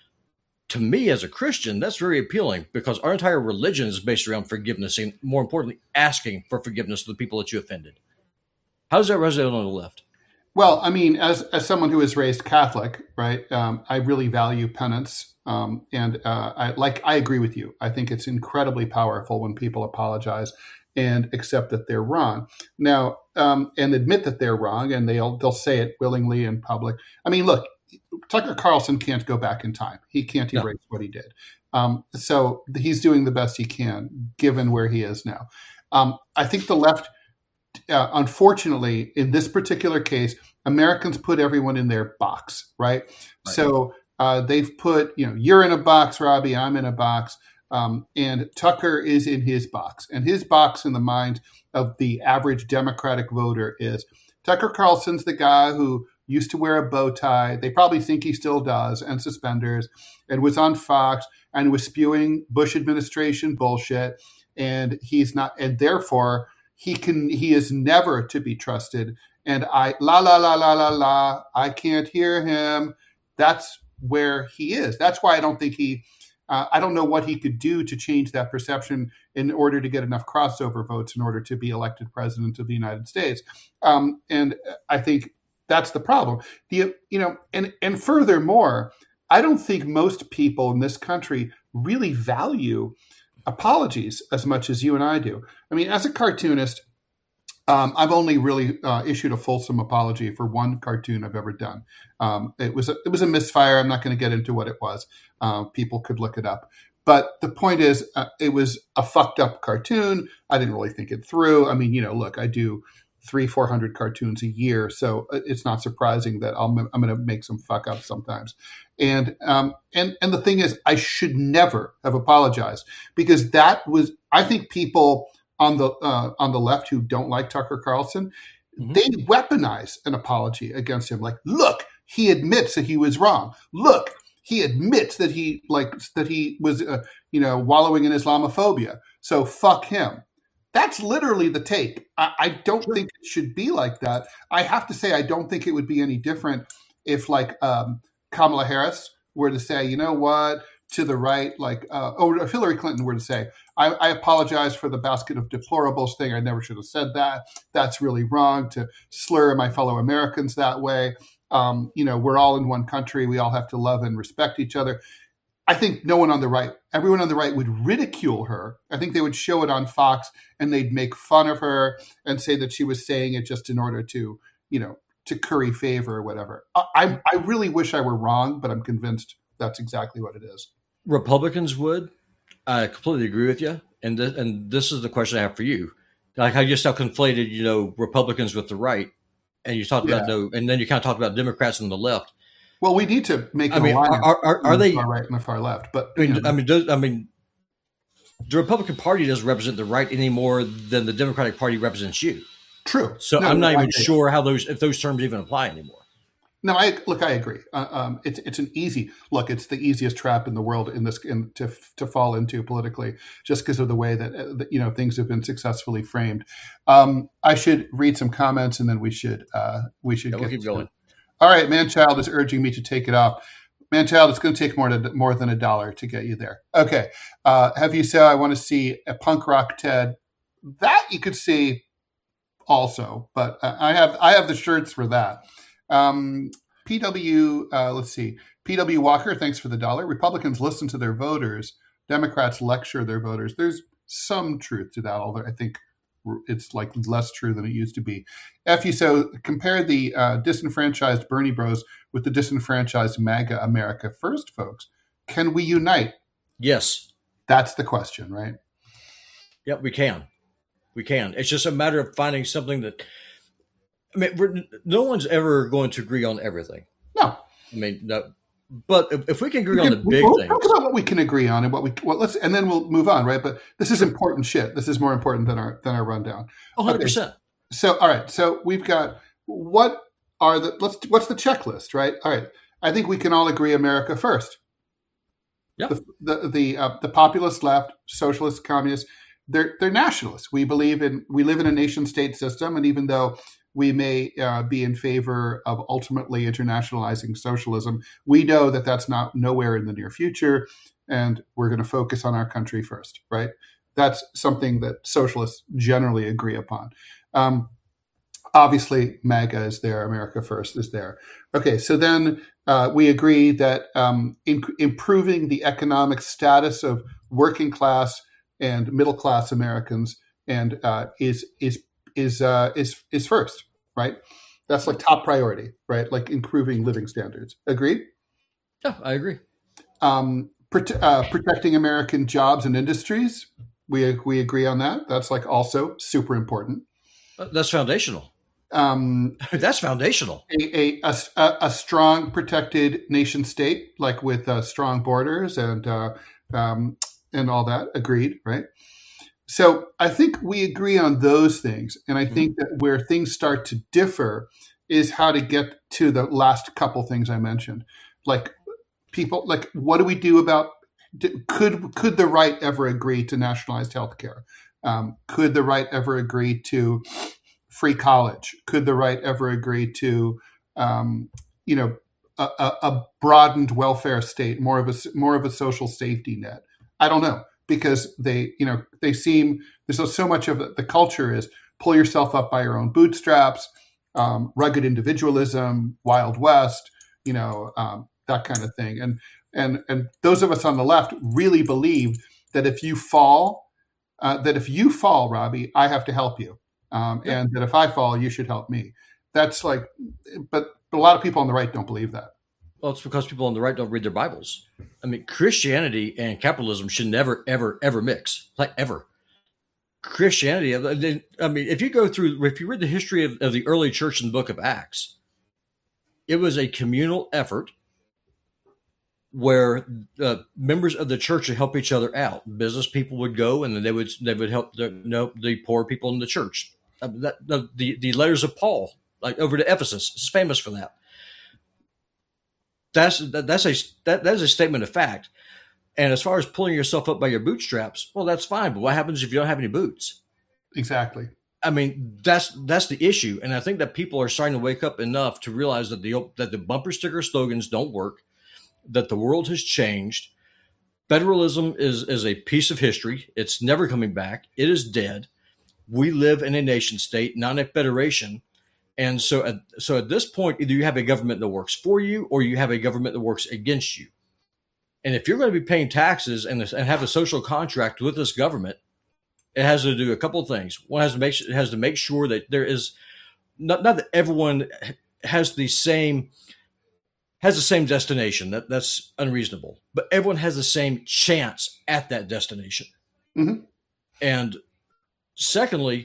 To me, as a Christian, that's very appealing because our entire religion is based around forgiveness and, more importantly, asking for forgiveness to the people that you offended. How does that resonate on the left? Well, I mean, as as someone who was raised Catholic, right, um, I really value penance, um, and uh, I like. I agree with you. I think it's incredibly powerful when people apologize and accept that they're wrong. Now, um, and admit that they're wrong, and they'll they'll say it willingly in public. I mean, look, Tucker Carlson can't go back in time. He can't erase no. what he did. Um, so he's doing the best he can, given where he is now. Um, I think the left. Uh, unfortunately, in this particular case, Americans put everyone in their box, right? right. So uh, they've put, you know, you're in a box, Robbie, I'm in a box, um, and Tucker is in his box. And his box in the mind of the average Democratic voter is Tucker Carlson's the guy who used to wear a bow tie. They probably think he still does, and suspenders, and was on Fox and was spewing Bush administration bullshit. And he's not, and therefore, He can. He is never to be trusted. And I, la, la, la, la, la, la, I can't hear him. That's where he is. That's why I don't think he, uh, I don't know what he could do to change that perception in order to get enough crossover votes in order to be elected president of the United States. Um, and I think that's the problem. The, you know, and, and furthermore, I don't think most people in this country really value apologies as much as you and I do. I mean, as a cartoonist, um, I've only really uh, issued a fulsome apology for one cartoon I've ever done. Um, it was a, it was a misfire. I'm not going to get into what it was. Uh, people could look it up. But the point is, uh, it was a fucked up cartoon. I didn't really think it through. I mean, you know, look, I do three, four hundred cartoons a year, so it's not surprising that I'll, I'm going to make some fuck ups sometimes. And um, and and the thing is, I should never have apologized, because that was, I think people on the uh, on the left who don't like Tucker Carlson, mm-hmm. they weaponize an apology against him. Like, look, he admits that he was wrong. Look. He admits that he like that he was, uh, you know, wallowing in Islamophobia. So fuck him. That's literally the take. I, I don't sure. think it should be like that. I have to say, I don't think it would be any different if, like, um, Kamala Harris were to say, you know what, to the right, like, uh, or if Hillary Clinton were to say, I, I apologize for the basket of deplorables thing. I never should have said that. That's really wrong to slur my fellow Americans that way. Um, you know, we're all in one country. We all have to love and respect each other. I think no one on the right, everyone on the right would ridicule her. I think they would show it on Fox and they'd make fun of her and say that she was saying it just in order to, you know, to curry favor or whatever. I, I, I really wish I were wrong, but I'm convinced that's exactly what it is. Republicans would. I completely agree with you. And, th- and this is the question I have for you. Like how you just now conflated, you know, Republicans with the right. And you talked yeah. about no, and then you kind of talked about Democrats on the left. Well, we need to make. I mean, are, are, are the they far right and the far left? But I mean, you know. I mean, does, I mean, the Republican Party doesn't represent the right any more than the Democratic Party represents you. True. So no, I'm not no, even sure how those if those terms even apply anymore. No, I look. I agree. Uh, um, it's it's an easy look. It's the easiest trap in the world in this in, to to fall into politically, just because of the way that, uh, that you know things have been successfully framed. Um, I should read some comments, and then we should uh, we should yeah, we'll get keep going. To, all right, Manchild is urging me to take it off. Manchild, it's going to take more to, more than a dollar to get you there. Okay. Uh, have you said I want to see a punk rock Ted? That you could see also, but I have I have the shirts for that. Um, P W, uh, let's see. P W Walker, thanks for the dollar. Republicans listen to their voters. Democrats lecture their voters. There's some truth to that, although I think it's like less true than it used to be. F you so compare the uh, disenfranchised Bernie Bros with the disenfranchised MAGA America First folks. Can we unite? Yes. That's the question, right? Yep, we can. We can. It's just a matter of finding something that. I mean, we're, no one's ever going to agree on everything. No, I mean, no. But if, if we can agree we can, on the big we'll things, talk about what we can agree on and what we well, let's, and then we'll move on, right? But this is important shit. This is more important than our than our rundown. one hundred percent. Okay. So, all right. So we've got what are the let's what's the checklist, right? All right. I think we can all agree America first. Yeah. The the the, uh, the populist left, socialists, communists, they're they're nationalists. We believe in we live in a nation state system, and even though we may uh, be in favor of ultimately internationalizing socialism, we know that that's not nowhere in the near future, and we're going to focus on our country first, right? That's something that socialists generally agree upon. Um, obviously, MAGA is there, America First is there. Okay, so then uh, we agree that um, in, improving the economic status of working class and middle class Americans and uh, is is is uh, is is first, right? That's like top priority, right? Like improving living standards. Agreed? Yeah, I agree. Um, prote- uh, protecting American jobs and industries. We we agree on that. That's like also super important. Uh, that's foundational. Um, that's foundational. A, a, a, a strong protected nation state, like with uh, strong borders and uh, um, and all that. Agreed, right? So I think we agree on those things. And I think that where things start to differ is how to get to the last couple things I mentioned. Like people, like what do we do about, could could the right ever agree to nationalized health care? Um, could the right ever agree to free college? Could the right ever agree to, um, you know, a, a broadened welfare state, more of a, more of a social safety net? I don't know. Because they, you know, they seem there's so much of the, the culture is pull yourself up by your own bootstraps, um, rugged individualism, Wild West, you know, um, that kind of thing. And and and those of us on the left really believe that if you fall, uh, that if you fall, Robbie, I have to help you, um, Yeah. and that if I fall, you should help me. That's like, but, but a lot of people on the right don't believe that. Well, it's because people on the right don't read their Bibles. I mean, Christianity and capitalism should never, ever, ever mix. Like ever. Christianity, I mean, if you go through, if you read the history of, of the early church in the book of Acts, it was a communal effort where uh, members of the church would help each other out. Business people would go, and then they would they would help the you know, the poor people in the church. Uh, that, the, the the letters of Paul, like over to Ephesus, is famous for that. That's that, that's a that, that is a statement of fact. And as far as pulling yourself up by your bootstraps, well, that's fine. But what happens if you don't have any boots? Exactly. I mean, that's that's the issue. And I think that people are starting to wake up enough to realize that the that the bumper sticker slogans don't work, that the world has changed. Federalism is is a piece of history. It's never coming back. It is dead. We live in a nation state, not a federation. And so at, so at this point, either you have a government that works for you or you have a government that works against you. And if you're going to be paying taxes and, and have a social contract with this government, it has to do a couple of things. One has to make it has to make sure that there is not, not that everyone has the same has the same destination. That that's unreasonable. But everyone has the same chance at that destination. Mm-hmm. And secondly,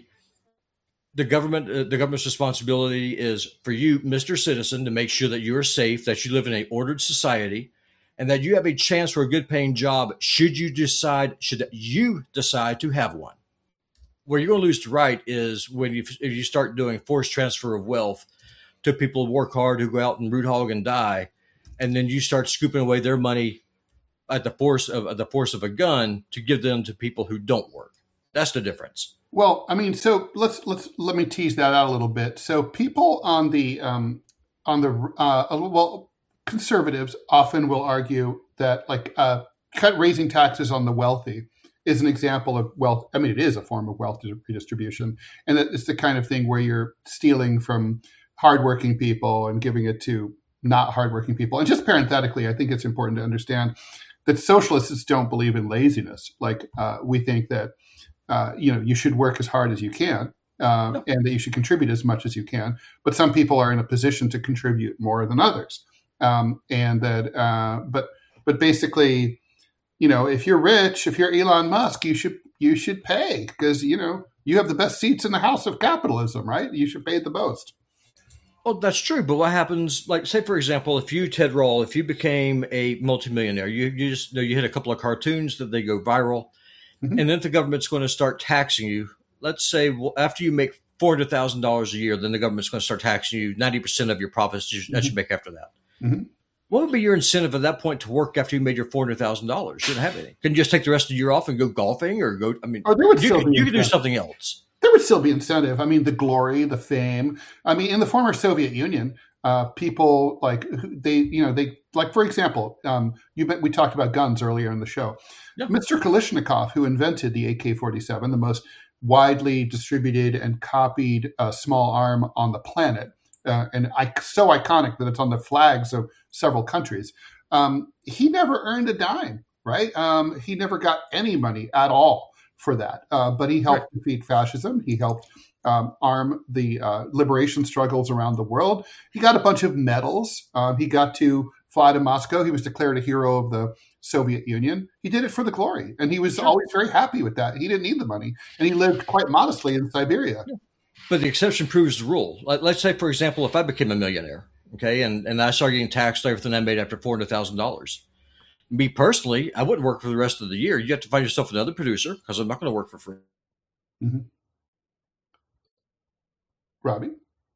the government uh, the government's responsibility is for you, Mister Citizen, to make sure that you are safe, that you live in an ordered society, and that you have a chance for a good paying job should you decide should you decide to have one. Where you're going to lose to right is when you if you start doing forced transfer of wealth to people who work hard, who go out and root hog and die, and then you start scooping away their money at the force of at the force of a gun to give them to people who don't work. That's the difference. Well, I mean, so let's let's let me tease that out a little bit. So people on the um, on the uh, well, conservatives often will argue that like uh, cut raising taxes on the wealthy is an example of wealth. I mean, it is a form of wealth redistribution, and that it's the kind of thing where you're stealing from hardworking people and giving it to not hardworking people. And just parenthetically, I think it's important to understand that socialists don't believe in laziness. Like uh, we think that. Uh, you know, you should work as hard as you can, uh, no. and that you should contribute as much as you can. But some people are in a position to contribute more than others, um, and that. Uh, but but basically, you know, if you're rich, if you're Elon Musk, you should you should pay because you know you have the best seats in the house of capitalism, right? You should pay the most. Well, that's true. But what happens? Like, say for example, if you Ted Rall, if you became a multimillionaire, you you just you, know, you hit a couple of cartoons that they go viral. Mm-hmm. And then the government's going to start taxing you. Let's say well, after you make four hundred thousand dollars a year, then the government's going to start taxing you ninety percent of your profits that you mm-hmm. make after that. Mm-hmm. What would be your incentive at that point to work after you made your four hundred thousand dollars? You don't have anything. Can you just take the rest of the year off and go golfing or go? I mean, or there would you, still can, be you can do something else. There would still be incentive. I mean, the glory, the fame. I mean, in the former Soviet Union, uh, people like they, you know, they like, for example, um, you bet we talked about guns earlier in the show. Yeah. Mister Kalashnikov, who invented the A K forty-seven, the most widely distributed and copied uh, small arm on the planet, uh, and I, so iconic that it's on the flags of several countries. Um, he never earned a dime, right? Um, he never got any money at all for that, uh, but he helped right. defeat fascism. He helped um, arm the uh, liberation struggles around the world. He got a bunch of medals. Um, he got to fly to Moscow. He was declared a hero of the Soviet Union. He did it for the glory, and he was sure. always very happy with that. He didn't need the money, and he lived quite modestly in Siberia. Yeah. But the exception proves the rule. Like, let's say, for example, if I became a millionaire, okay, and, and I started getting taxed on everything I made after four hundred thousand dollars. Me personally, I wouldn't work for the rest of the year. You have to find yourself another producer because I'm not going to work for free. Mm-hmm. Robbie?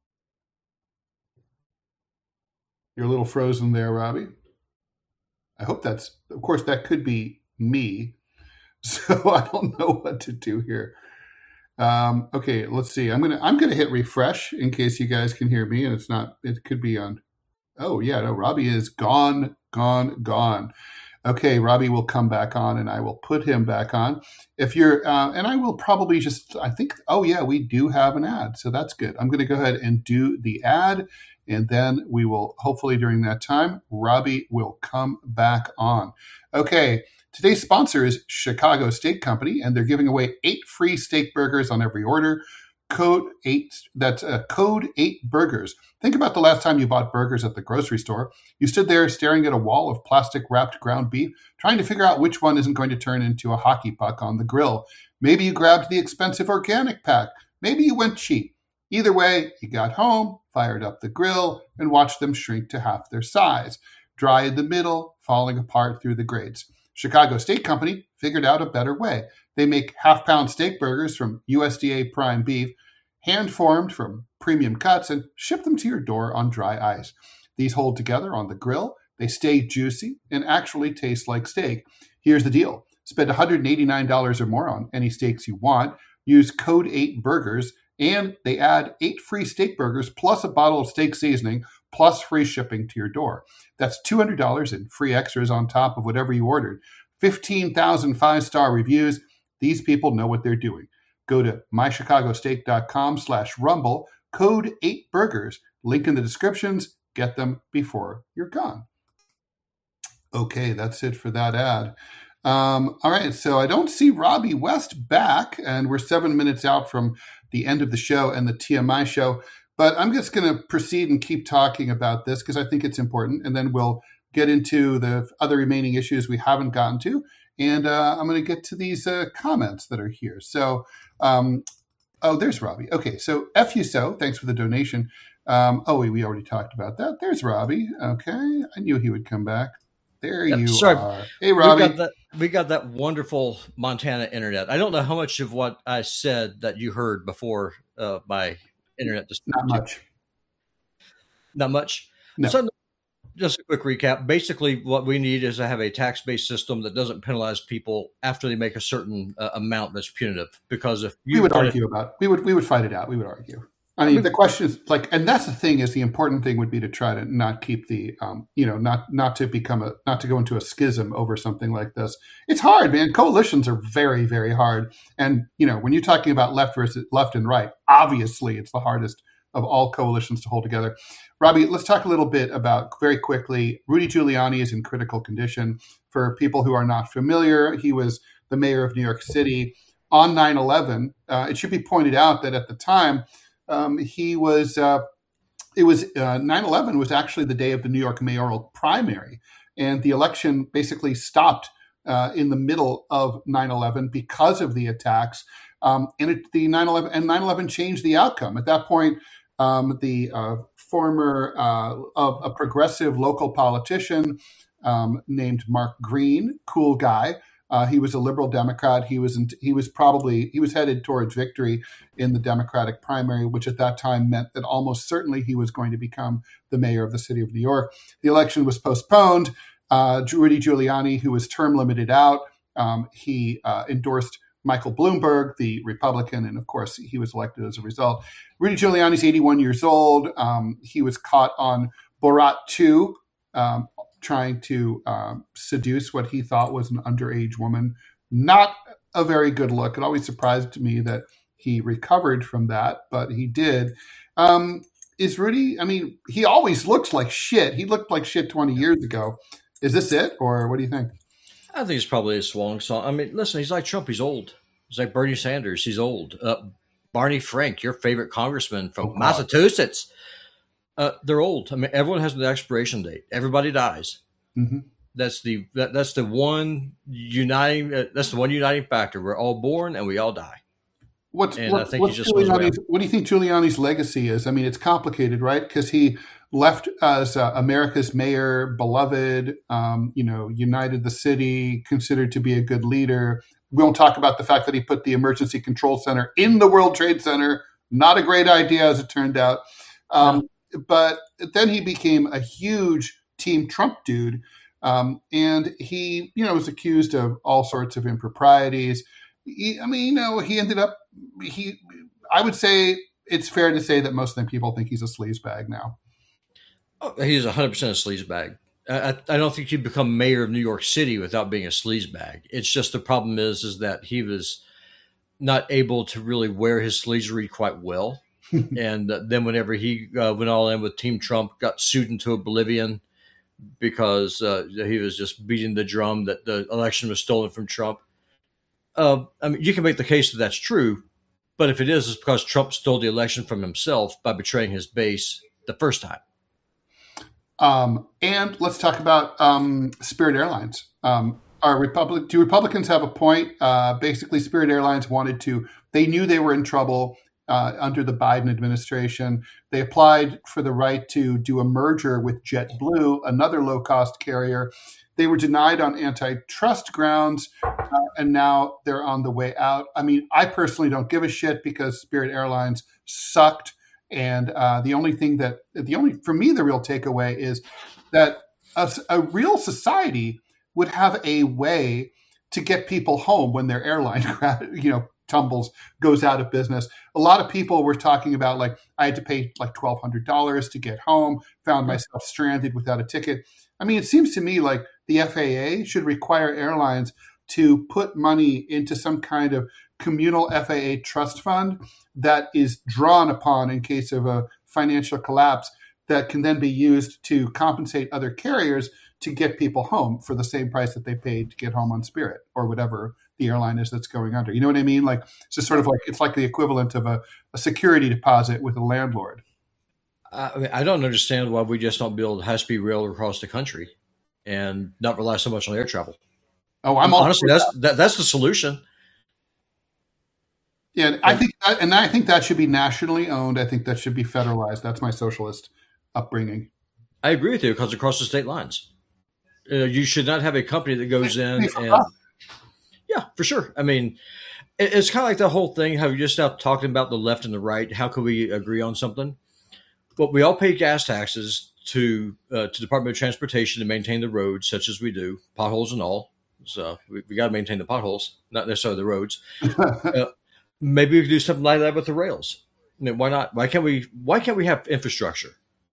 You're a little frozen there, Robbie. I hope that's, of course, that could be me. So I don't know what to do here. Um, okay, let's see. I'm gonna I'm gonna hit refresh in case you guys can hear me, and it's not. It could be on. Oh yeah, no. Robbie is gone, gone, gone. Okay, Robbie will come back on, and I will put him back on. If you're, uh, and I will probably just. I think. Oh yeah, we do have an ad, so that's good. I'm gonna go ahead and do the ad. And then we will, hopefully during that time, Robbie will come back on. Okay, Today's sponsor is Chicago Steak Company, and they're giving away eight free steak burgers on every order. Code eight, that's uh, code eight burgers. Think about the last time you bought burgers at the grocery store. You stood there staring at a wall of plastic wrapped ground beef, trying to figure out which one isn't going to turn into a hockey puck on the grill. Maybe you grabbed the expensive organic pack. Maybe you went cheap. Either way, you got home, fired up the grill, and watched them shrink to half their size, dry in the middle, falling apart through the grates. Chicago Steak Company figured out a better way. They make half-pound steak burgers from U S D A prime beef, hand-formed from premium cuts, and ship them to your door on dry ice. These hold together on the grill, they stay juicy, and actually taste like steak. Here's the deal. Spend one hundred eighty-nine dollars or more on any steaks you want. Use code eight burgers, and they add eight free steak burgers plus a bottle of steak seasoning plus free shipping to your door. That's two hundred dollars in free extras on top of whatever you ordered. fifteen thousand five-star reviews. These people know what they're doing. Go to mychicagosteak.com slash rumble, code eight burgers, link in the descriptions. Get them before you're gone. Okay, that's it for that ad. Um, all right, so I don't see Robbie West back, and we're seven minutes out from the end of the show and the T M I show. But I'm just going to proceed and keep talking about this because I think it's important, and then we'll get into the other remaining issues we haven't gotten to. And uh, I'm going to get to these uh, comments that are here. So, um, oh, there's Robbie. Okay, so F you so, thanks for the donation. Um, oh, we, we already talked about that. There's Robbie. Okay, I knew he would come back. There yep, you sorry. are. Hey, Robbie. We got, that, we got that wonderful Montana internet. I don't know how much of what I said that you heard before uh, my internet. Just Not much. Not much? No. So, just a quick recap. Basically, what we need is to have a tax-based system that doesn't penalize people after they make a certain uh, amount that's punitive. Because if you we would argue about, we would we would fight it out. We would argue. I mean, the question is like, and that's the thing is the important thing would be to try to not keep the, um, you know, not not to become a, not to go into a schism over something like this. It's hard, man. Coalitions are very, very hard. And, you know, when you're talking about left versus left and right, obviously it's the hardest of all coalitions to hold together. Robbie, let's talk a little bit about, very quickly, Rudy Giuliani is in critical condition. For people who are not familiar, he was the mayor of New York City on nine eleven. Uh, it should be pointed out that at the time, Um, he was, uh, it was, uh, nine eleven was actually the day of the New York mayoral primary. And the election basically stopped uh, in the middle of nine eleven because of the attacks. Um, and it, the nine eleven and nine eleven changed the outcome. At that point, um, the uh, former, uh, a, a progressive local politician um, named Mark Green, cool guy, Uh, he was a liberal Democrat. He was in, he was probably he was headed towards victory in the Democratic primary, which at that time meant that almost certainly he was going to become the mayor of the city of New York. The election was postponed. Uh, Rudy Giuliani, who was term limited out, um, he uh, endorsed Michael Bloomberg, the Republican, and of course he was elected as a result. Rudy Giuliani's eighty-one years old. Um, he was caught on Borat two. Um, trying to um, seduce what he thought was an underage woman. Not a very good look. It always surprised me that he recovered from that, but he did. Um, is Rudy, I mean, he always looks like shit. He looked like shit twenty years ago. Is this it, or what do you think? I think it's probably a swan song. I mean, listen, he's like Trump. He's old. He's like Bernie Sanders. He's old. Uh, Barney Frank, your favorite congressman from oh, Massachusetts. Uh, they're old. I mean, everyone has an expiration date. Everybody dies. Mm-hmm. That's the that, that's the one uniting. Uh, that's the one uniting factor. We're all born and we all die. What's and what, I think what's he just what do you think Giuliani's legacy is? I mean, it's complicated, right? Because he left as uh, America's mayor, beloved. Um, you know, united the city, considered to be a good leader. We won't talk about the fact that he put the emergency control center in the World Trade Center. Not a great idea, as it turned out. Um, yeah. But then he became a huge Team Trump dude. Um, and he, you know, was accused of all sorts of improprieties. He, I mean, you know, he ended up, he, I would say it's fair to say that most of the people think he's a sleazebag now. Oh, he's one hundred percent a sleazebag. I, I don't think he'd become mayor of New York City without being a sleazebag. It's just the problem is, is that he was not able to really wear his sleazery quite well. And uh, then whenever he uh, went all in with Team Trump, got sued into oblivion, because uh, he was just beating the drum that the election was stolen from Trump. Uh, I mean, you can make the case that that's true, but if it is, it's because Trump stole the election from himself by betraying his base the first time. Um, and let's talk about um, Spirit Airlines. Um, Are Republic? Do Republicans have a point? Uh, basically, Spirit Airlines wanted to. They knew they were in trouble uh, under the Biden administration. They applied for the right to do a merger with JetBlue, another low-cost carrier. They were denied on antitrust grounds, uh, and now they're on the way out. I mean, I personally don't give a shit because Spirit Airlines sucked. And uh, the only thing that, the only, for me, the real takeaway is that a, a real society would have a way to get people home when their airline, you know, tumbles, goes out of business. A lot of people were talking about, like, I had to pay like twelve hundred dollars to get home, found myself stranded without a ticket. I mean, it seems to me like the F A A should require airlines to put money into some kind of communal F A A trust fund that is drawn upon in case of a financial collapse that can then be used to compensate other carriers to get people home for the same price that they paid to get home on Spirit or whatever the airline is that's going under. You know what I mean? Like, it's just sort of like, it's like the equivalent of a, a security deposit with a landlord. I mean, I don't understand why we just don't build high-speed rail across the country and not rely so much on air travel. Oh, I'm honestly, that's that. that, that's the solution. Yeah, and I think, that, and I think that should be nationally owned. I think that should be federalized. That's my socialist upbringing. I agree with you because across the state lines, uh, you should not have a company that goes in and yeah, for sure. I mean, it, it's kind of like the whole thing. How you just now talking about the left and the right. How can we agree on something? Well, we all pay gas taxes to uh, to Department of Transportation to maintain the roads, such as we do, potholes and all. So we, we got to maintain the potholes, not necessarily the roads. uh, Maybe we could do something like that with the rails. I mean, why not? Why can't we? Why can't we have infrastructure?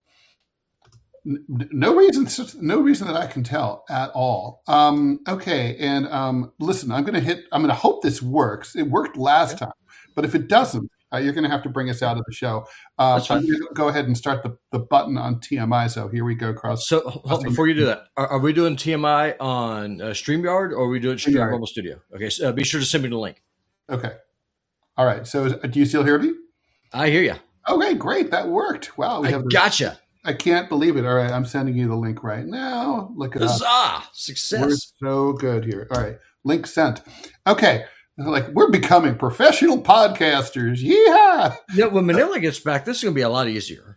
No reason. No reason that I can tell at all. Um, okay, and um, listen, I'm going to hit. I'm going to hope this works. It worked last yeah. time, but if it doesn't, uh, you're going to have to bring us out of the show. Uh, That's fine. I'm going to go ahead and start the, the button on T M I. So here we go. Cross. So hold, before you do that, are, are we doing T M I on uh, StreamYard or are we doing StreamYard Mobile Studio? Okay, so uh, be sure to send me the link. Okay. All right. So is, do you still hear me? I hear you. Okay, great. That worked. Wow. We I have the, gotcha. I can't believe it. All right. I'm sending you the link right now. Look at us. Huzzah! Success. We're so good here. All right. Link sent. Okay. Like, we're becoming professional podcasters. Yeah. Yeah. When Manila gets back, this is going to be a lot easier.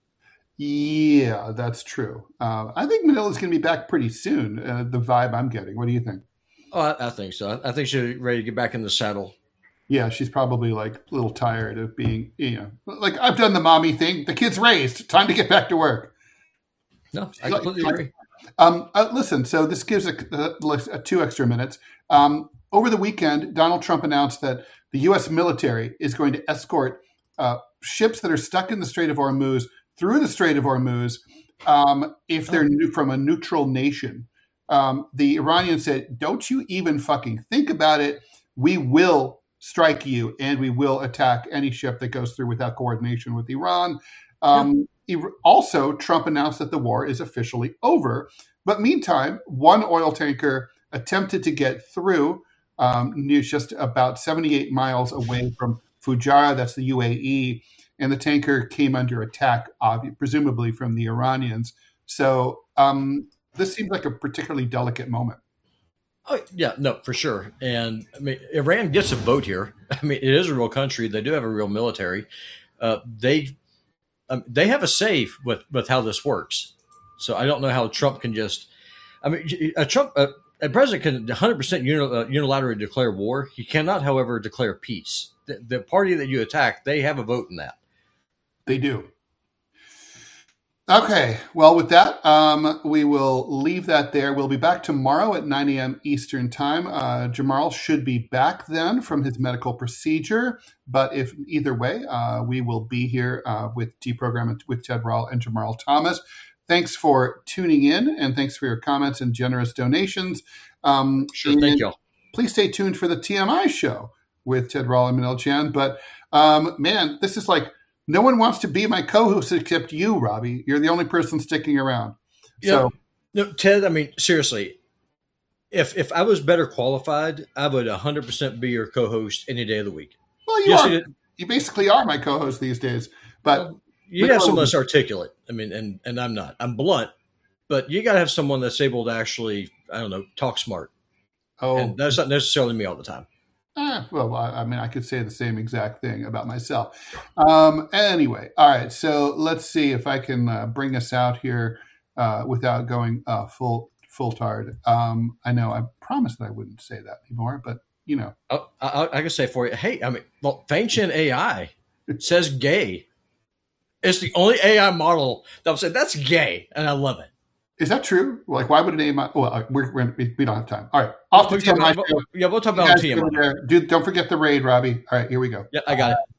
Yeah, that's true. Uh, I think Manila's going to be back pretty soon. Uh, the vibe I'm getting. What do you think? Oh, I, I think so. I think she's ready to get back in the saddle. Yeah, she's probably like a little tired of being, you know, like, I've done the mommy thing. The kid's raised. Time to get back to work. No, I completely like, agree. Um, uh, listen, so this gives a, a, a two extra minutes. Um, over the weekend, Donald Trump announced that the U S military is going to escort uh, ships that are stuck in the Strait of Hormuz through the Strait of Hormuz um, if they're oh. from a neutral nation. Um, the Iranians said, don't you even fucking think about it. We will strike you, and we will attack any ship that goes through without coordination with Iran. Um, yeah. Also, Trump announced that the war is officially over. But meantime, one oil tanker attempted to get through um, near just about seventy-eight miles away from Fujairah, that's the U A E, and the tanker came under attack, presumably from the Iranians. So um, this seems like a particularly delicate moment. Oh, yeah, no, for sure. And I mean, Iran gets a vote here. I mean, it is a real country. They do have a real military. Uh, they um, they have a say with, with how this works. So I don't know how Trump can just, I mean, a Trump, a, a president can one hundred percent unilaterally declare war. He cannot, however, declare peace. The, the party that you attack, they have a vote in that. They do. Okay, well, with that, um, we will leave that there. We'll be back tomorrow at nine a.m. Eastern time. Uh, Jamal should be back then from his medical procedure. But if either way, uh, we will be here uh, with Deprogram with Ted Rall and Jamal Thomas. Thanks for tuning in, and thanks for your comments and generous donations. Um, sure, thank you. Please stay tuned for the T M I show with Ted Rall and Manil Chan. But, um, man, this is like... No one wants to be my co-host except you, Robbie. You're the only person sticking around. Yep. So No, Ted. I mean, seriously, if if I was better qualified, I would one hundred percent be your co-host any day of the week. Well, you yes, are. You, you basically are my co-host these days. But well, you have someone that's articulate. I mean, and and I'm not. I'm blunt, but you got to have someone that's able to actually, I don't know, talk smart. Oh, and that's not necessarily me all the time. Eh, well, I, I mean, I could say the same exact thing about myself. Um, anyway, all right. So let's see if I can uh, bring us out here uh, without going uh, full full tard. Um, I know I promised that I wouldn't say that anymore, but you know, I, I, I can say for you. Hey, I mean, well, Fangchen A I says gay. It's the only A I model that will say that's gay, and I love it. Is that true? Like, why would an A I? Well, we're, we're, we don't have time. All right, off to T M I. Yeah, we'll talk about T M I. Dude, don't forget the raid, Robbie. All right, here we go. Yeah, I got it.